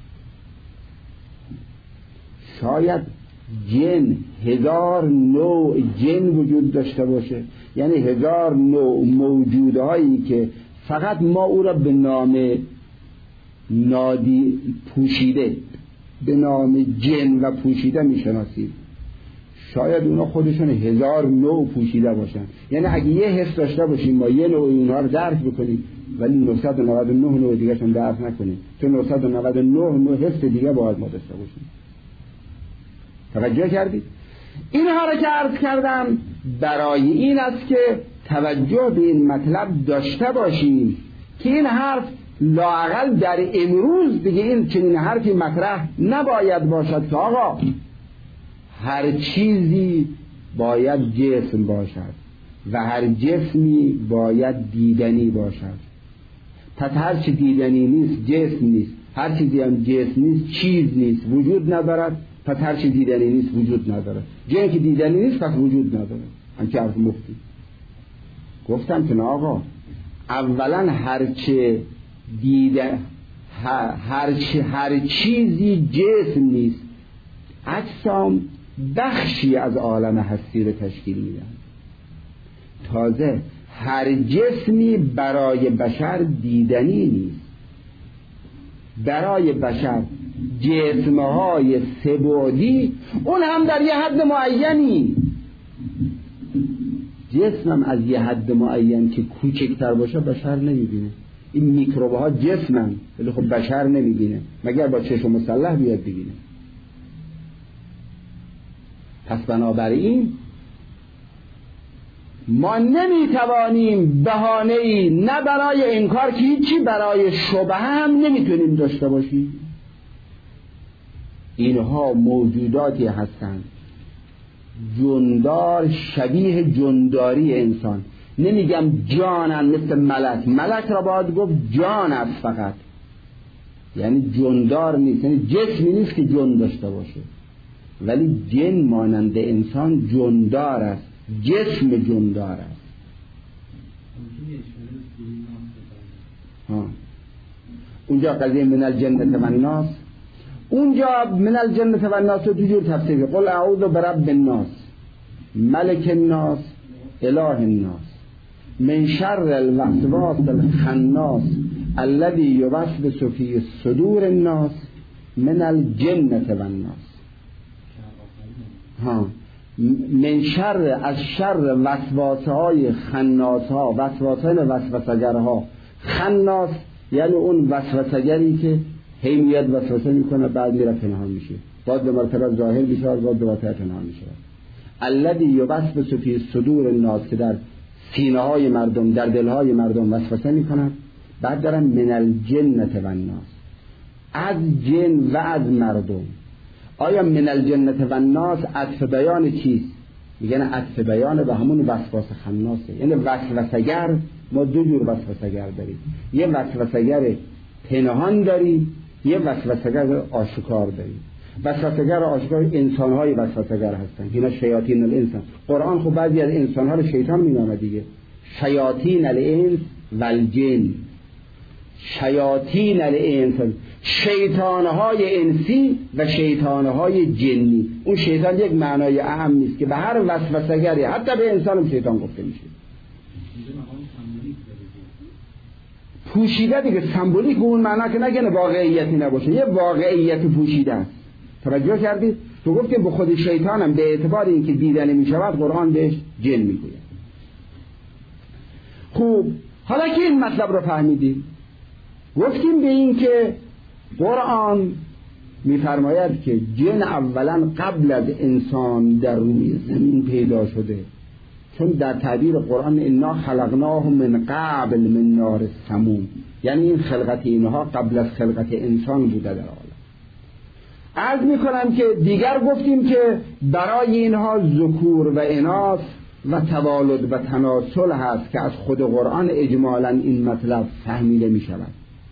شاید جن هزار نوع جن وجود داشته باشه، یعنی هزار نوع موجودهایی که فقط ما او را به نام نادی پوشیده، به نام جن و پوشیده میشناسید. شاید اونا خودشون هزار نوع پوشیده باشن. یعنی اگه یه حس داشته باشیم ما یه نوع اونها رو درک بکنیم ولی نهصد و نود و نه نوع دیگه شون درک نکنیم، چون نهصد و نود و نه نوع حس دیگه باید ما داشته باشیم. توجه کردید؟ اینها رو که عرض کردم برای این است که توجه به این مطلب داشته باشیم که این حرف لااقل در امروز دیگه این چنین حرفی مطرح نباید باشد که آقا هر چیزی باید جسم باشد و هر جسمی باید دیدنی باشد. پس هر چی دیدنی نیست جسم نیست، هر چیزی هم جسم نیست چیز نیست، وجود ندارد. پس هر چی دیدنی نیست وجود نداره. جن که دیدنی نیست پس وجود نداره. همچه حرف مفتی گفتم که نه آقا، اولا هر چه دیده هر چه هر چیزی جسم نیست، اجسام بخشی از عالم هستی رو تشکیل میدن. تازه هر جسمی برای بشر دیدنی نیست. برای بشر جسمهای سه‌بعدی، اون هم در یه حد معینی، جسمم از یه حد معین که کوچکتر باشه بشر نمیبینه. این میکروبها جسمن ولی خب بشر نمیبینه مگر با چشم مسلح بیاد ببینه. پس بنابراین ما نمیتوانیم بهانه‌ای نه برای انکار که هیچی، برای شبهه هم نمیتونیم داشته باشیم. اینها موجوداتی هستند جندار، شبیه جنداری انسان. نمیگم جانن مثل ملک، ملک را باید گفت جان است فقط، یعنی جندار نیست، یعنی جسمی نیست که جن داشته باشه، ولی جن مانند انسان جندار است، جسم جندار است. ها. اونجا قضیه من الجنة و الناس، اونجا من الجنة و الناس رو دو جور تفسیر، قل اعوذ برب الناس ملک الناس اله الناس من شر الوسواس الخناس الذي يوسوس في صدور الناس من الجنة و الناس. ها، من شر، از شر وسواسه های خناس ها، وسواسه های وسوسگر ها. خناس یعنی اون وسوسگری که هی میاد وسوسه میکنه بعد میره پنهان میشه، بعد به مرتبه ظاهر میشه، بعد به مرتبه پنهان میشه. الذی یوسوس فی صدور الناس، که در سینه های مردم، در دل های مردم وسوسه میکنن. بعد دارن من الجنة و الناس، از جن و از مردم. آیا من الجنة و الناس عطف بیان چیست؟ میگن عطف بیان به همون وسواس خناسه، یعنی وسوسگر. ما دو جور وسوسگر داریم، یه وسوسگر پنهان داریم، یه وسوسگر آشکار داریم. وسوسگر آشکار انسان‌های وسوسگر هستن، اینا شیاطین الانس. قرآن خب بعضی از انسان‌ها رو شیطان می‌نامه دیگه، شیاطین الانس والجن. شیاطین الانس، شیطان‌های انسی و شیطان‌های جنی. اون شیطان یک معنای اهم نیست که به هر وسوسگری، حتی به انسان هم شیطان گفته میشه. پوشیده دیگه، سمبولیک اون معنا که نگنه واقعیتی نباشه، یه واقعیت پوشیده است. توجه کردید؟ تو گفت که به خود شیطانم به اعتبار اینکه دیده نمی‌شود قرآن بهش جن میگوید. خوب، حالا که این مطلب رو فهمیدیم، گفتیم به این که قرآن می‌فرماید که جن اولا قبل از انسان در روی زمین پیدا شده، چون در تعبیر قرآن انا خلقناه من قبل من نار السموم، یعنی این خلقت اینها قبل از خلقت انسان بوده در عالم. عرض میکنم که دیگر گفتیم که برای اینها ذکور و اناث و توالد و تناسل هست که از خود قرآن اجمالا این مطلب فهمیده می شود.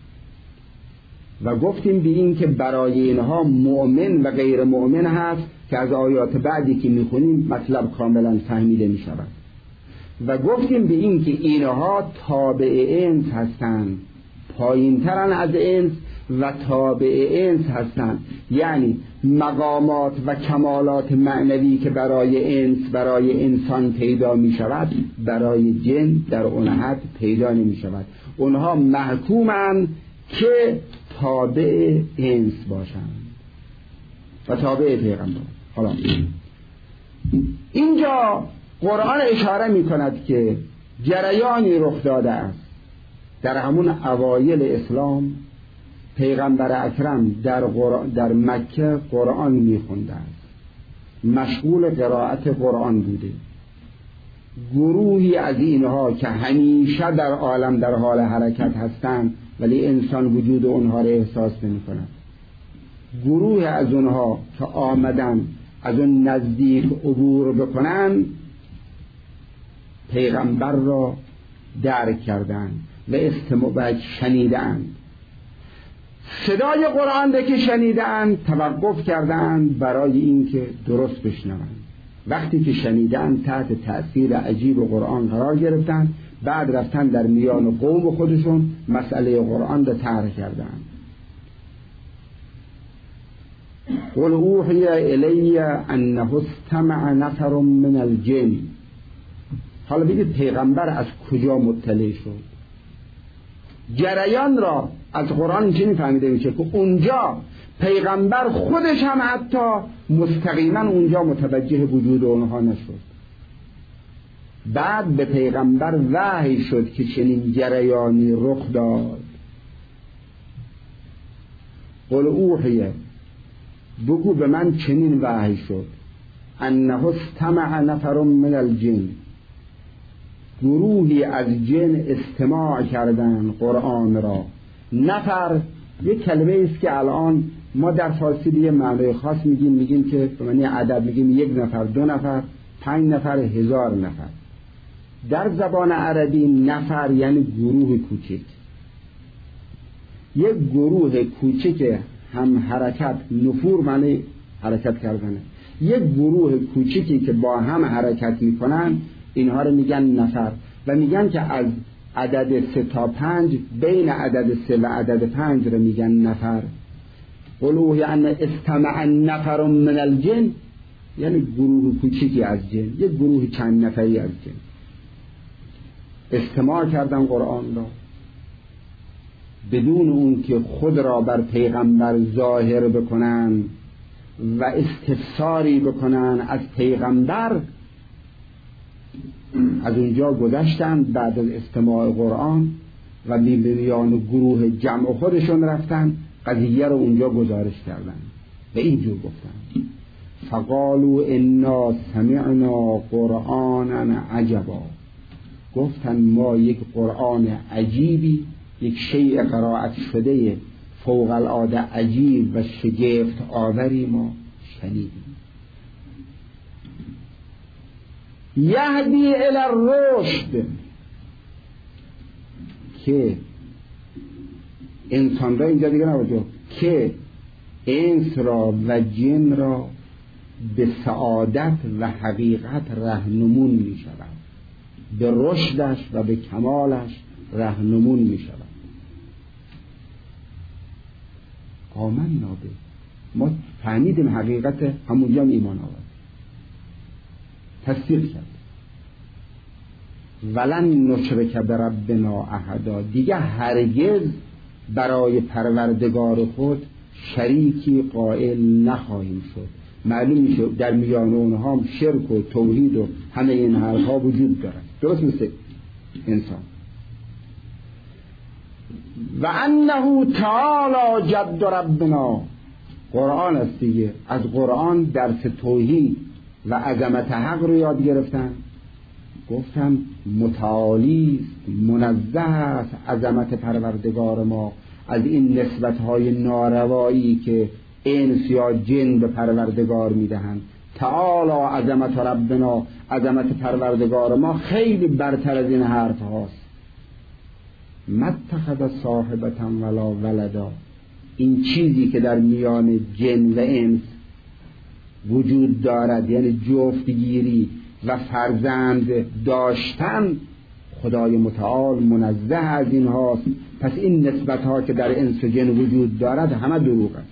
و گفتیم به این که برای اینها مؤمن و غیر مؤمن هست که از آیات بعدی که میخونیم مطلب کاملا فهمیده می شود. و گفتیم به این که اینها تابع انس هستند، پایین ترن از انس و تابع انس هستند، یعنی مقامات و کمالات معنوی که برای انس، برای انسان پیدا می شود، برای جن در اون حد پیدا نمی شود. اونها محکومند که تابع انس باشند و تابع پیغمبر. حالا اینجا قرآن اشاره می کند که جریانی رخ داده است در همون اوایل اسلام. پیغمبر اکرم در, در مکه قرآن می خونده است، مشغول قرائت قرآن بوده. گروهی از اینها که همیشه در عالم در حال حرکت هستند ولی انسان وجود اونها را احساس نمی کند. گروه از اونها که آمدن از اون نزدیک عبور بکنن، پیغمبر را درک کردند و استماع شنیدند. صدای قرآن را که شنیدند توقف کردند برای اینکه درست بشنوند. وقتی که شنیدند تحت تأثیر عجیب قرآن قرار گرفتند، بعد رفتن در میان قوم خودشون مسئله قرآن را طرح کردند. قل اوحی الی انه استمع نفر من الجن. حالا بگید پیغمبر از کجا مطلع شد؟ جریان را از قرآن چی فهمیده میشه که اونجا پیغمبر خودش هم حتی مستقیما اونجا متوجه وجود اونها نشد. بعد به پیغمبر وحی شد که چنین جریانی رخ داد. قل اوحیه، بگو به من چنین وحی شد، انه استمع نفر من الجن، گروهی از جن استماع کردن قرآن را. نفر یک کلمه است که الان ما در فارسی یه معنای خاص میگیم، میگیم که به معنی عدد میگیم یک نفر، دو نفر، پنج نفر، هزار نفر. در زبان عربی نفر یعنی گروه کوچک. یک گروه کوچک هم حرکت، نفور معنی حرکت کردنه. یک گروه کوچکی که با هم حرکت میکنن اینها رو میگن نفر، و میگن که از عدد سه تا پنج بین عدد سه و عدد پنج رو میگن نفر. قلوه یعنی استمع نفر من الجن، یعنی گروه کوچکی از جن، یک گروه چند نفری از جن استماع کردن قرآن را بدون اون که خود را بر پیغمبر ظاهر بکنن و استفساری بکنن از پیغمبر. از اونجا گذشتن بعد از استماع قرآن و میلیون گروه جمع خودشون رفتن قضیه رو اونجا گزارش کردن و اینجور گفتن فقالوا انا سمعنا قرآنا عجبا، گفتن ما یک قرآن عجیبی، یک شیء قرائت شده فوق العاده عجیب و شگفت آوری ما شنیدیم. یهدی الی الرشد، که انسان را اینجا دیگه نباشه، که انس را و جن را به سعادت و حقیقت رهنمون می شود، به رشدش و به کمالش رهنمون می شود. آمنا به، ما فهمیدیم حقیقت، همونجا هم ایمان آورد، تصدیق کرد. ولن نشرک بربنا احدا، دیگه هرگز برای پروردگار خود شریکی قائل نخواهیم شد. معلوم میشه در میان اونها هم شرک و توحید و همه این حرفا وجود دارد، درست مثل انسان. و انه تعالی جد ربنا، قرآن است دیگه، از قرآن درس توحید و عظمت حق رو یاد گرفتن. گفتم متعالی منزه است عظمت پروردگار ما از این نسبت‌های ناروایی که انس یا جن به پروردگار میدهند. تعالی عظمت ربنا، عظمت پروردگار ما خیلی برتر از این حرف هاست. متخذ صاحبتا ولا ولدا، این چیزی که در میان جن و انس وجود دارد یعنی جفتگیری و فرزند داشتن، خدای متعال منزه از این هاست. پس این نسبت ها که در انس و جن وجود دارد همه دروغ است.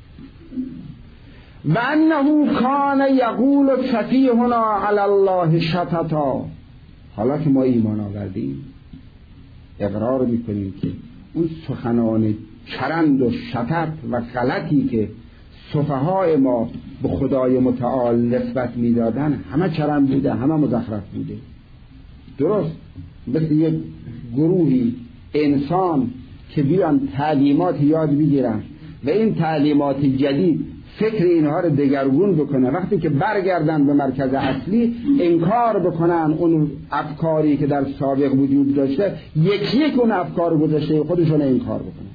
و انه کان یقول سفیهنا علی الله شططا، حالا که ما ایمان آوردیم اقرار میکنیم که اون سخنان چرند و شطط و غلطی که سفهای ما به خدای متعال نسبت میدادن همه چرند بوده، همه مزخرف بوده. درست مثل یک گروهی انسان که بیان تعلیمات یاد بگیرن و این تعلیمات جدید فکر اینها رو دگرگون بکنه، وقتی که برگردن به مرکز اصلی انکار بکنن اون افکاری که در سابق وجود داشته، یکی یک اون افکار گذاشته خودشون انکار بکنن.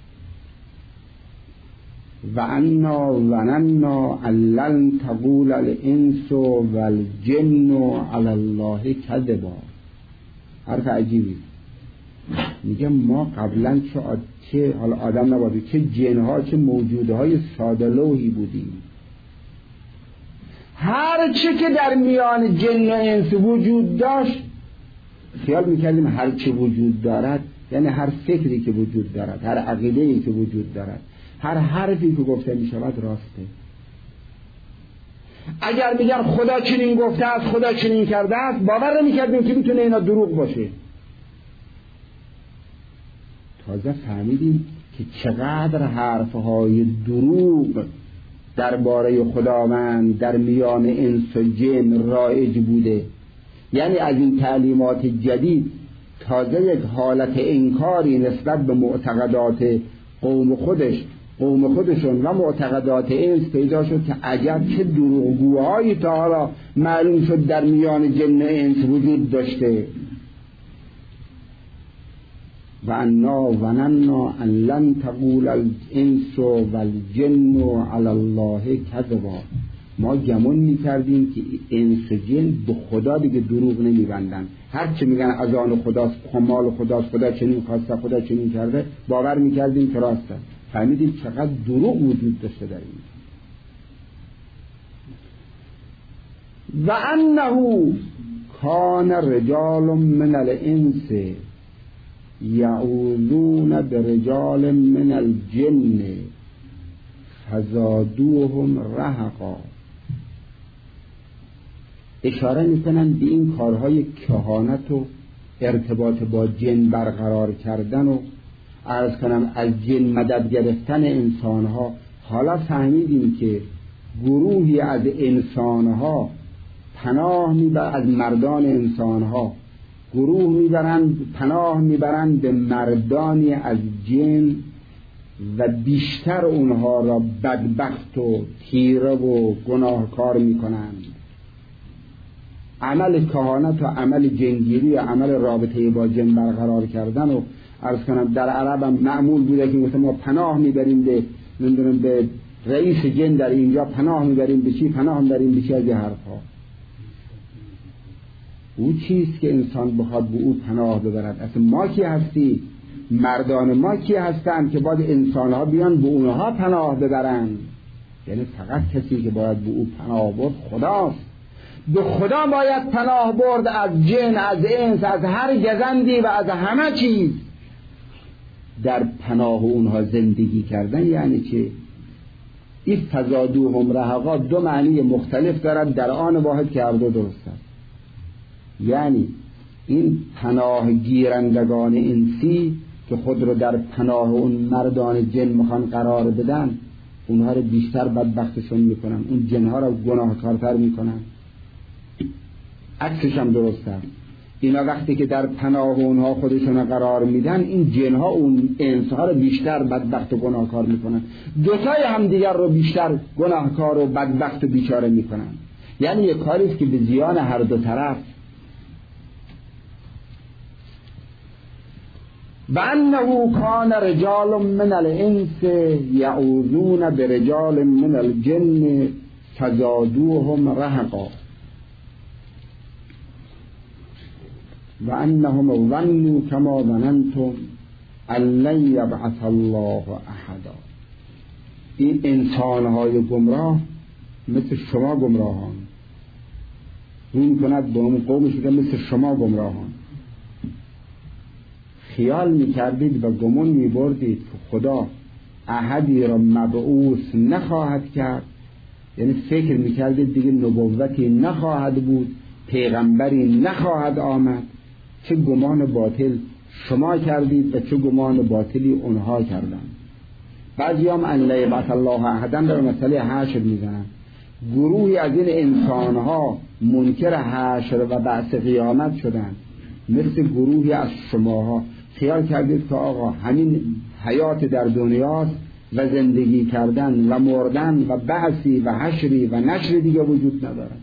و انا وننا علن تقول الانس والجن علی الله کذبا، حرف عجیبی. میگه ما قبلا چه چه حالا آدم نبودیم، چه جنها چه موجودهای ساده لوحی بودیم، هر چه که در میان جن و انس وجود داشت خیال میکردیم هر چه وجود دارد یعنی هر فکری که وجود دارد، هر عقیده‌ای که وجود دارد، هر حرفی که گفته میشود راسته. اگر میگن خدا چنین گفته است، خدا چنین کرده است، باور نمیکردیم که میتونه اینا دروغ باشه. تازه فهمیدیم که چقدر حرفهای دروغ درباره خداوند در میان انس و جن رایج بوده. یعنی از این تعلیمات جدید تازه یک حالت انکاری نسبت به معتقدات قوم خودش قوم خودشون و معتقدات انس پیدا شد که عجب چه دروغگوهایی تا حالا معلوم شد در میان جن و انس وجود داشته. و انا ظننا ان لن تقول الانس والجن علی الله کذبا، ما گمان میکردیم که انس و جن به خدا دیگه دروغ نمیبندن، هر چی میگن از آن خداست، کمال خداست، خدا چنین خواسته، خدا چنین کرده، باور میکردیم که راسته. فهمیدیم چقدر دروغ وجود داشته در این. و انه کان رجال من الانس یعوذون برجال من الجن فزادوهم رهقا. اشاره میکنن به این کارهای کهانت و ارتباط با جن برقرار کردن و عرض کنم از جن مدد گرفتن انسانها. حالا فهمیدیم که گروهی از انسانها پناه میبرند از مردان انسانها، گروه میبرند پناه میبرند به مردانی از جن و بیشتر اونها را بدبخت و تیره و گناهکار میکنند. عمل کهانت و عمل جنگیری و عمل رابطه با جن برقرار کردن و عرض کنم در عرب هم معمول بوده که مثلا ما پناه میبریم به نمیدونم به رئیس جن در اینجا، پناه میبریم به چی، پناه میبریم به چی، از حرفها. او چیست که انسان بخواد به او پناه ببرد؟ اصلا ما کی هستی؟ مردان ما کی هستند که باید انسانها بیان به اونها پناه ببرند؟ یعنی فقط کسی که باید به او پناه برد خداست. به خدا باید پناه برد از جن، از انس، از هر گزندی و از همه چیز. در پناه اونها زندگی کردن یعنی چه؟ این فزادوهم رهقا دو معنی مختلف دارد در آن واحد که هر دو درست است. یعنی این پناه گیرندگان انسی که خود رو در پناه اون مردان جن میخوان قرار بدن، اونها رو بیشتر بدبختشون میکنن، اون جنها رو گناهکارتر میکنن. عکسش هم درست است. اینا وقتی که در پناه اونها خودشون قرار میدن، این جنها اون انسها رو بیشتر بدبخت و گناهکار میکنن، دوتای هم دیگر رو بیشتر گناهکار و بدبخت و بیچاره میکنن. یعنی یک کاریست که به زیان هر دو طرف. و انه کان رجال من الانس یعوذون برجال من الجن فزادوهم رهقا و انهم ظنوا کما ظننتم ان لن یبعث الله احدا. این انسانهای گمراه مثل شما گمراهان، این کند به اون قومش که مثل شما گمراهان. خیال میکردید و گمون میبردید که خدا احدی را مبعوث نخواهد کرد، یعنی فکر میکردید دیگه نبوتی نخواهد بود، پیغمبری نخواهد آمد. چه گمان باطل شما کردید و چه گمان باطلی اونها کردند. بعضی هم ان لا یبعث الله احدا در مسئله حشر میزنن. گروهی از این انسانها منکر حشر و بعث قیامت شدند، مثل گروهی از شماها. خیال کردید که آقا همین حیات در دنیاست و زندگی کردن و مردن و بعثی و حشری و نشر دیگه وجود ندارد.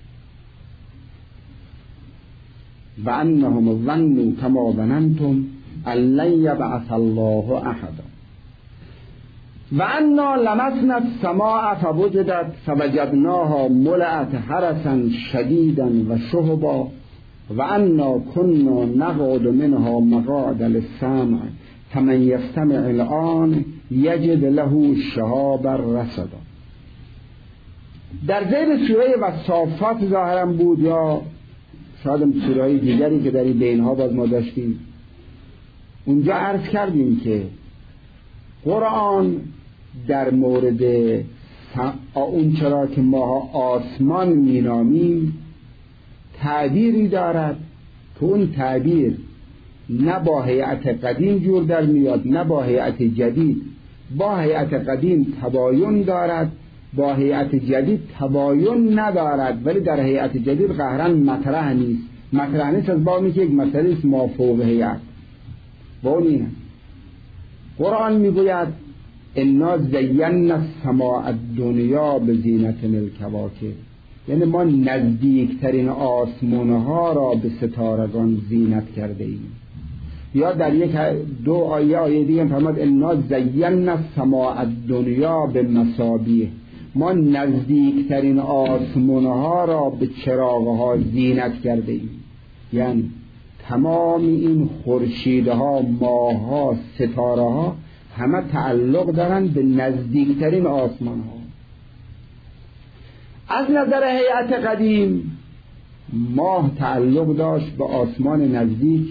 و انهم ظنوا کما ظننتم ان لن یبعث الله احدا و انا لمسنا السماء فوجدت فوجدناها ملأت حرسا شدیدا و شهبا و انا كنا نقعد منها مقاعد للسمع فمن یستمع الان یجد له شهابا رصدا. در ذیل سوره والصافات ظاهرا بود یا شاید سوره‌های دیگری که در این بینها باز ما داشتیم. اونجا عرض کردیم که قرآن در مورد اون چرا که ما آسمان مینامیم تعبیری دارد که اون تعبیر نه با هیئت قدیم جور در میاد نه با هیئت جدید. با هیئت قدیم تباین دارد، با هیئت جدید تباین ندارد، ولی در هیئت جدید قهرن مطرح نیست. مطرح نیست از باب میگه یک مسئله است ما فوق هیئت. با اون اینه قرآن میگوید انا زینا السماء الدنیا بزینة الکواکب، یعنی ما نزدیکترین آسمانها را به ستارگان زینت کرده ایم. یا در یک دو آیه آیه دیگه فرمود انا زینا السماء الدنیا بمصابیح، ما نزدیکترین آسمانها را به چراغها زینت کرده ایم. یعنی تمام این خورشیدها، ماهها، ستارهها همه تعلق دارند به نزدیکترین آسمانها. از نظر هیئت قدیم ماه تعلق داشت به آسمان نزدیک،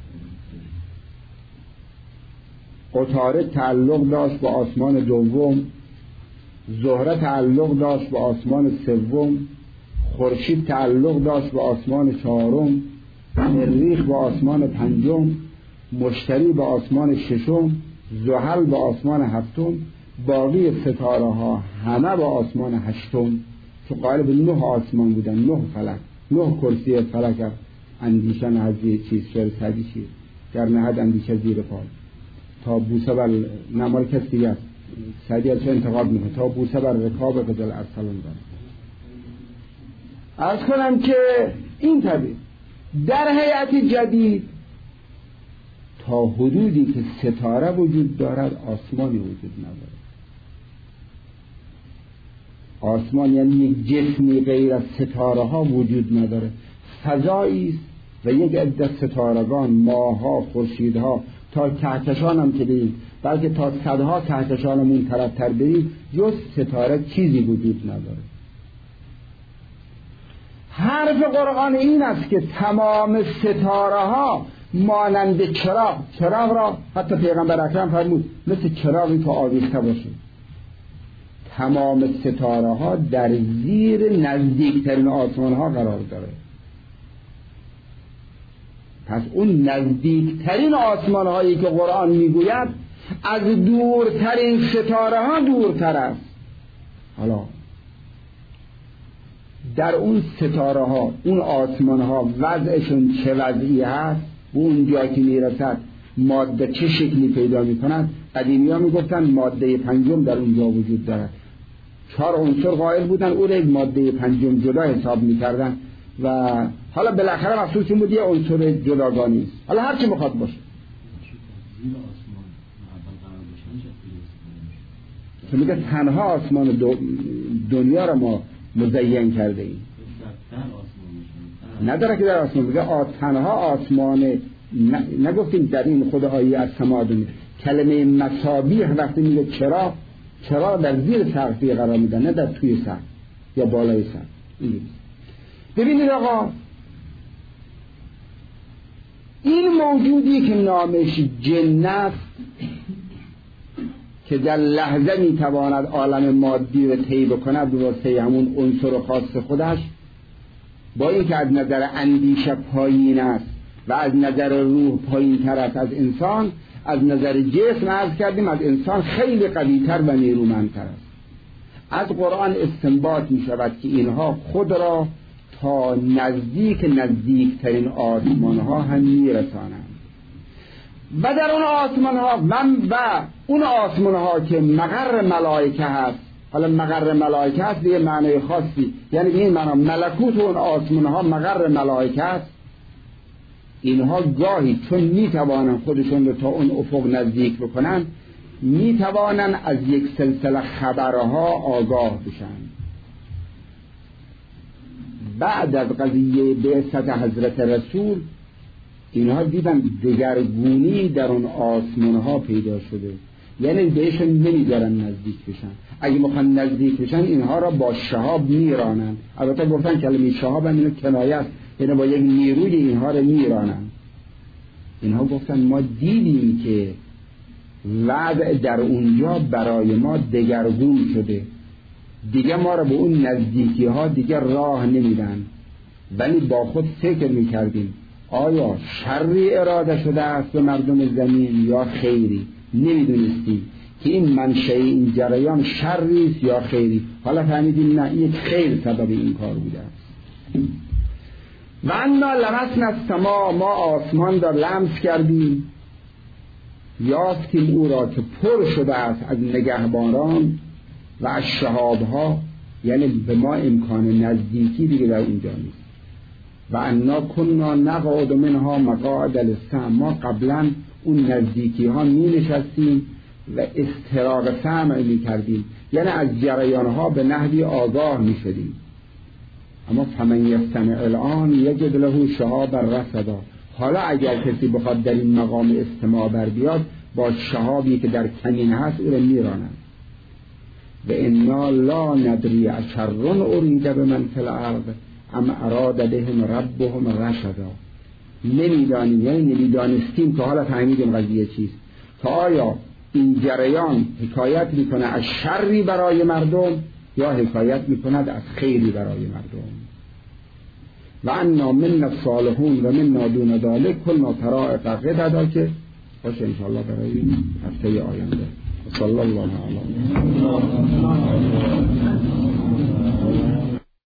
عطارد تعلق داشت به آسمان دوم، زهره تعلق داشت به آسمان سوم، خورشید تعلق داشت به آسمان چهارم، مریخ به آسمان پنجم، مشتری به آسمان ششم، زحل به آسمان هفتم، باقی ستاره ها همه به آسمان هشتم، چون قائل به نه آسمان بودن، نه فلک، نه کرسی فلک. اندیشه نه چیز شعر سعدی چیز در نهد اندیشه زیر پای تا بوسه بر نمال کسی دیگه است. سعدی از چه انتقاد میکنه؟ تا بوسه بر رکاب قدل ارسلان داره. عرض کنم که این طبیعی در هیئت جدید تا حدودی که ستاره وجود دارد آسمانی وجود ندارد. آسمان یعنی یک جسمی غیر از ستاره ها وجود نداره، فضایی است و یک عده ستارگان، ماهها، خورشیدها، تا کهکشان هم که بریم، بلکه تا صدها کهکشانمون طرفتر بریم، جز ستاره چیزی وجود نداره. حرف قرآن این است که تمام ستاره ها مانند چراغ، چراغ را حتی پیغمبر اکرم فرمود مثل چراغی که آویخته باشه. تمام ستاره ها در زیر نزدیکترین آسمان ها قرار داره. پس اون نزدیکترین آسمان هایی که قرآن میگوید از دورترین ستاره ها دورتر است. حالا در اون ستاره ها، اون آسمان ها وضعشون چه وضعی هست، و اون جایی که میرسد ماده چه شکلی پیدا میکند. قدیمی ها میگفتن ماده پنجم در اونجا وجود دارد. چهار عنصر قائل بودن، او را یک ماده پنجم جدا حساب میکردن و حالا بالاخره مخصوص این بود یه عنصر جداگانه است. حالا هر چی میخواد باشه که میگه تنها آسمان دو دنیا را ما مزین کرده ایم، نداره که در آسمان بگه تنها آسمان، نگفتیم در این خود آیه از سما دنیا. کلمه مصابیح وقتی میگه چرا چرا در زیر سقفی قرار میدن، نه در توی سقف یا بالای سقف. ببینید آقا، این موجودی که نامش جن است که در لحظه میتواند عالم مادی رو طی بکند به واسطه همون عنصر خاص خودش، با اینکه از نظر اندیشه پایین است و از نظر روح پایین تر است از انسان، از نظر جسم عرض کردیم از انسان خیلی قوی‌تر و نیرومندتر است. از قرآن استنباط می شود که اینها خود را تا نزدیک نزدیکترین آسمان ها هم می رسانند و در اون آسمان ها و اون آسمان ها که مقر ملائکه هست. حالا مقر ملائکه هست به معنی خاصی، یعنی به این معنی ملکوت اون آسمان ها مقر ملائکه هست. اینها گاهی چون می توانند خودشون رو تا اون افق نزدیک بکنن، می توانند از یک سلسله خبرها آگاه بشن. بعد از قضیه بعثت حضرت رسول اینها دیدن دگرگونی در اون آسمان ها پیدا شده، یعنی بهشون نمیدارن نزدیک بشن. اگه میخوان نزدیک بشن اینها را با شهاب میرانن. البته گفتن کلمه شهاب هم اینو کنایه است، یعنی با یک نیروی اینها را میرانن. اینها گفتن ما دیدیم که وضع در اونجا برای ما دگرگون شده، دیگه ما را به اون نزدیکی ها دیگه راه نمیدن، ولی با خود فکر میکردیم آیا شری اراده شده است به مردم زمین یا خیری. نمیدونستیم که این منشأ این جریان شری است یا خیری. حالا فهمیدیم نه، یک خیر سبب این کار بوده است. و انا لمسنا السما، ما آسمان را لمس کردیم، یافتیم او را که پر شده است از نگهبانان و از شهابها، یعنی به ما امکان نزدیکی دیگه در اونجا نیست. و انا کنا نقعد منها مقاعد للسمع، ما قبلا اون نزدیکی ها می نشستیم و استراق سمع می کردیم، یعنی از جریان ها به نحوی آگاه می شدیم. اما فمن یستمع الان یجد له شهابا رصدا، حالا اگر کسی بخواد در این مقام استماع بر بیاد، با شهابی که در کمین هست او رو میراند. و انا لا ندری اشر ارید بمن فی الارض ام اراد بهم ربهم رشدا، نمیدانیم، یعنی نمیدانستیم که حالا فهمیدیم قضیه چیست، تا آیا این جریان حکایت میکنه از شری برای مردم یا حکایت میکند از خیری برای مردم. و انا من الصالحون و من دون ذلک کلنا طرائق قددا، که باشه انشاءالله برای هفته آینده. صلی الله علیه و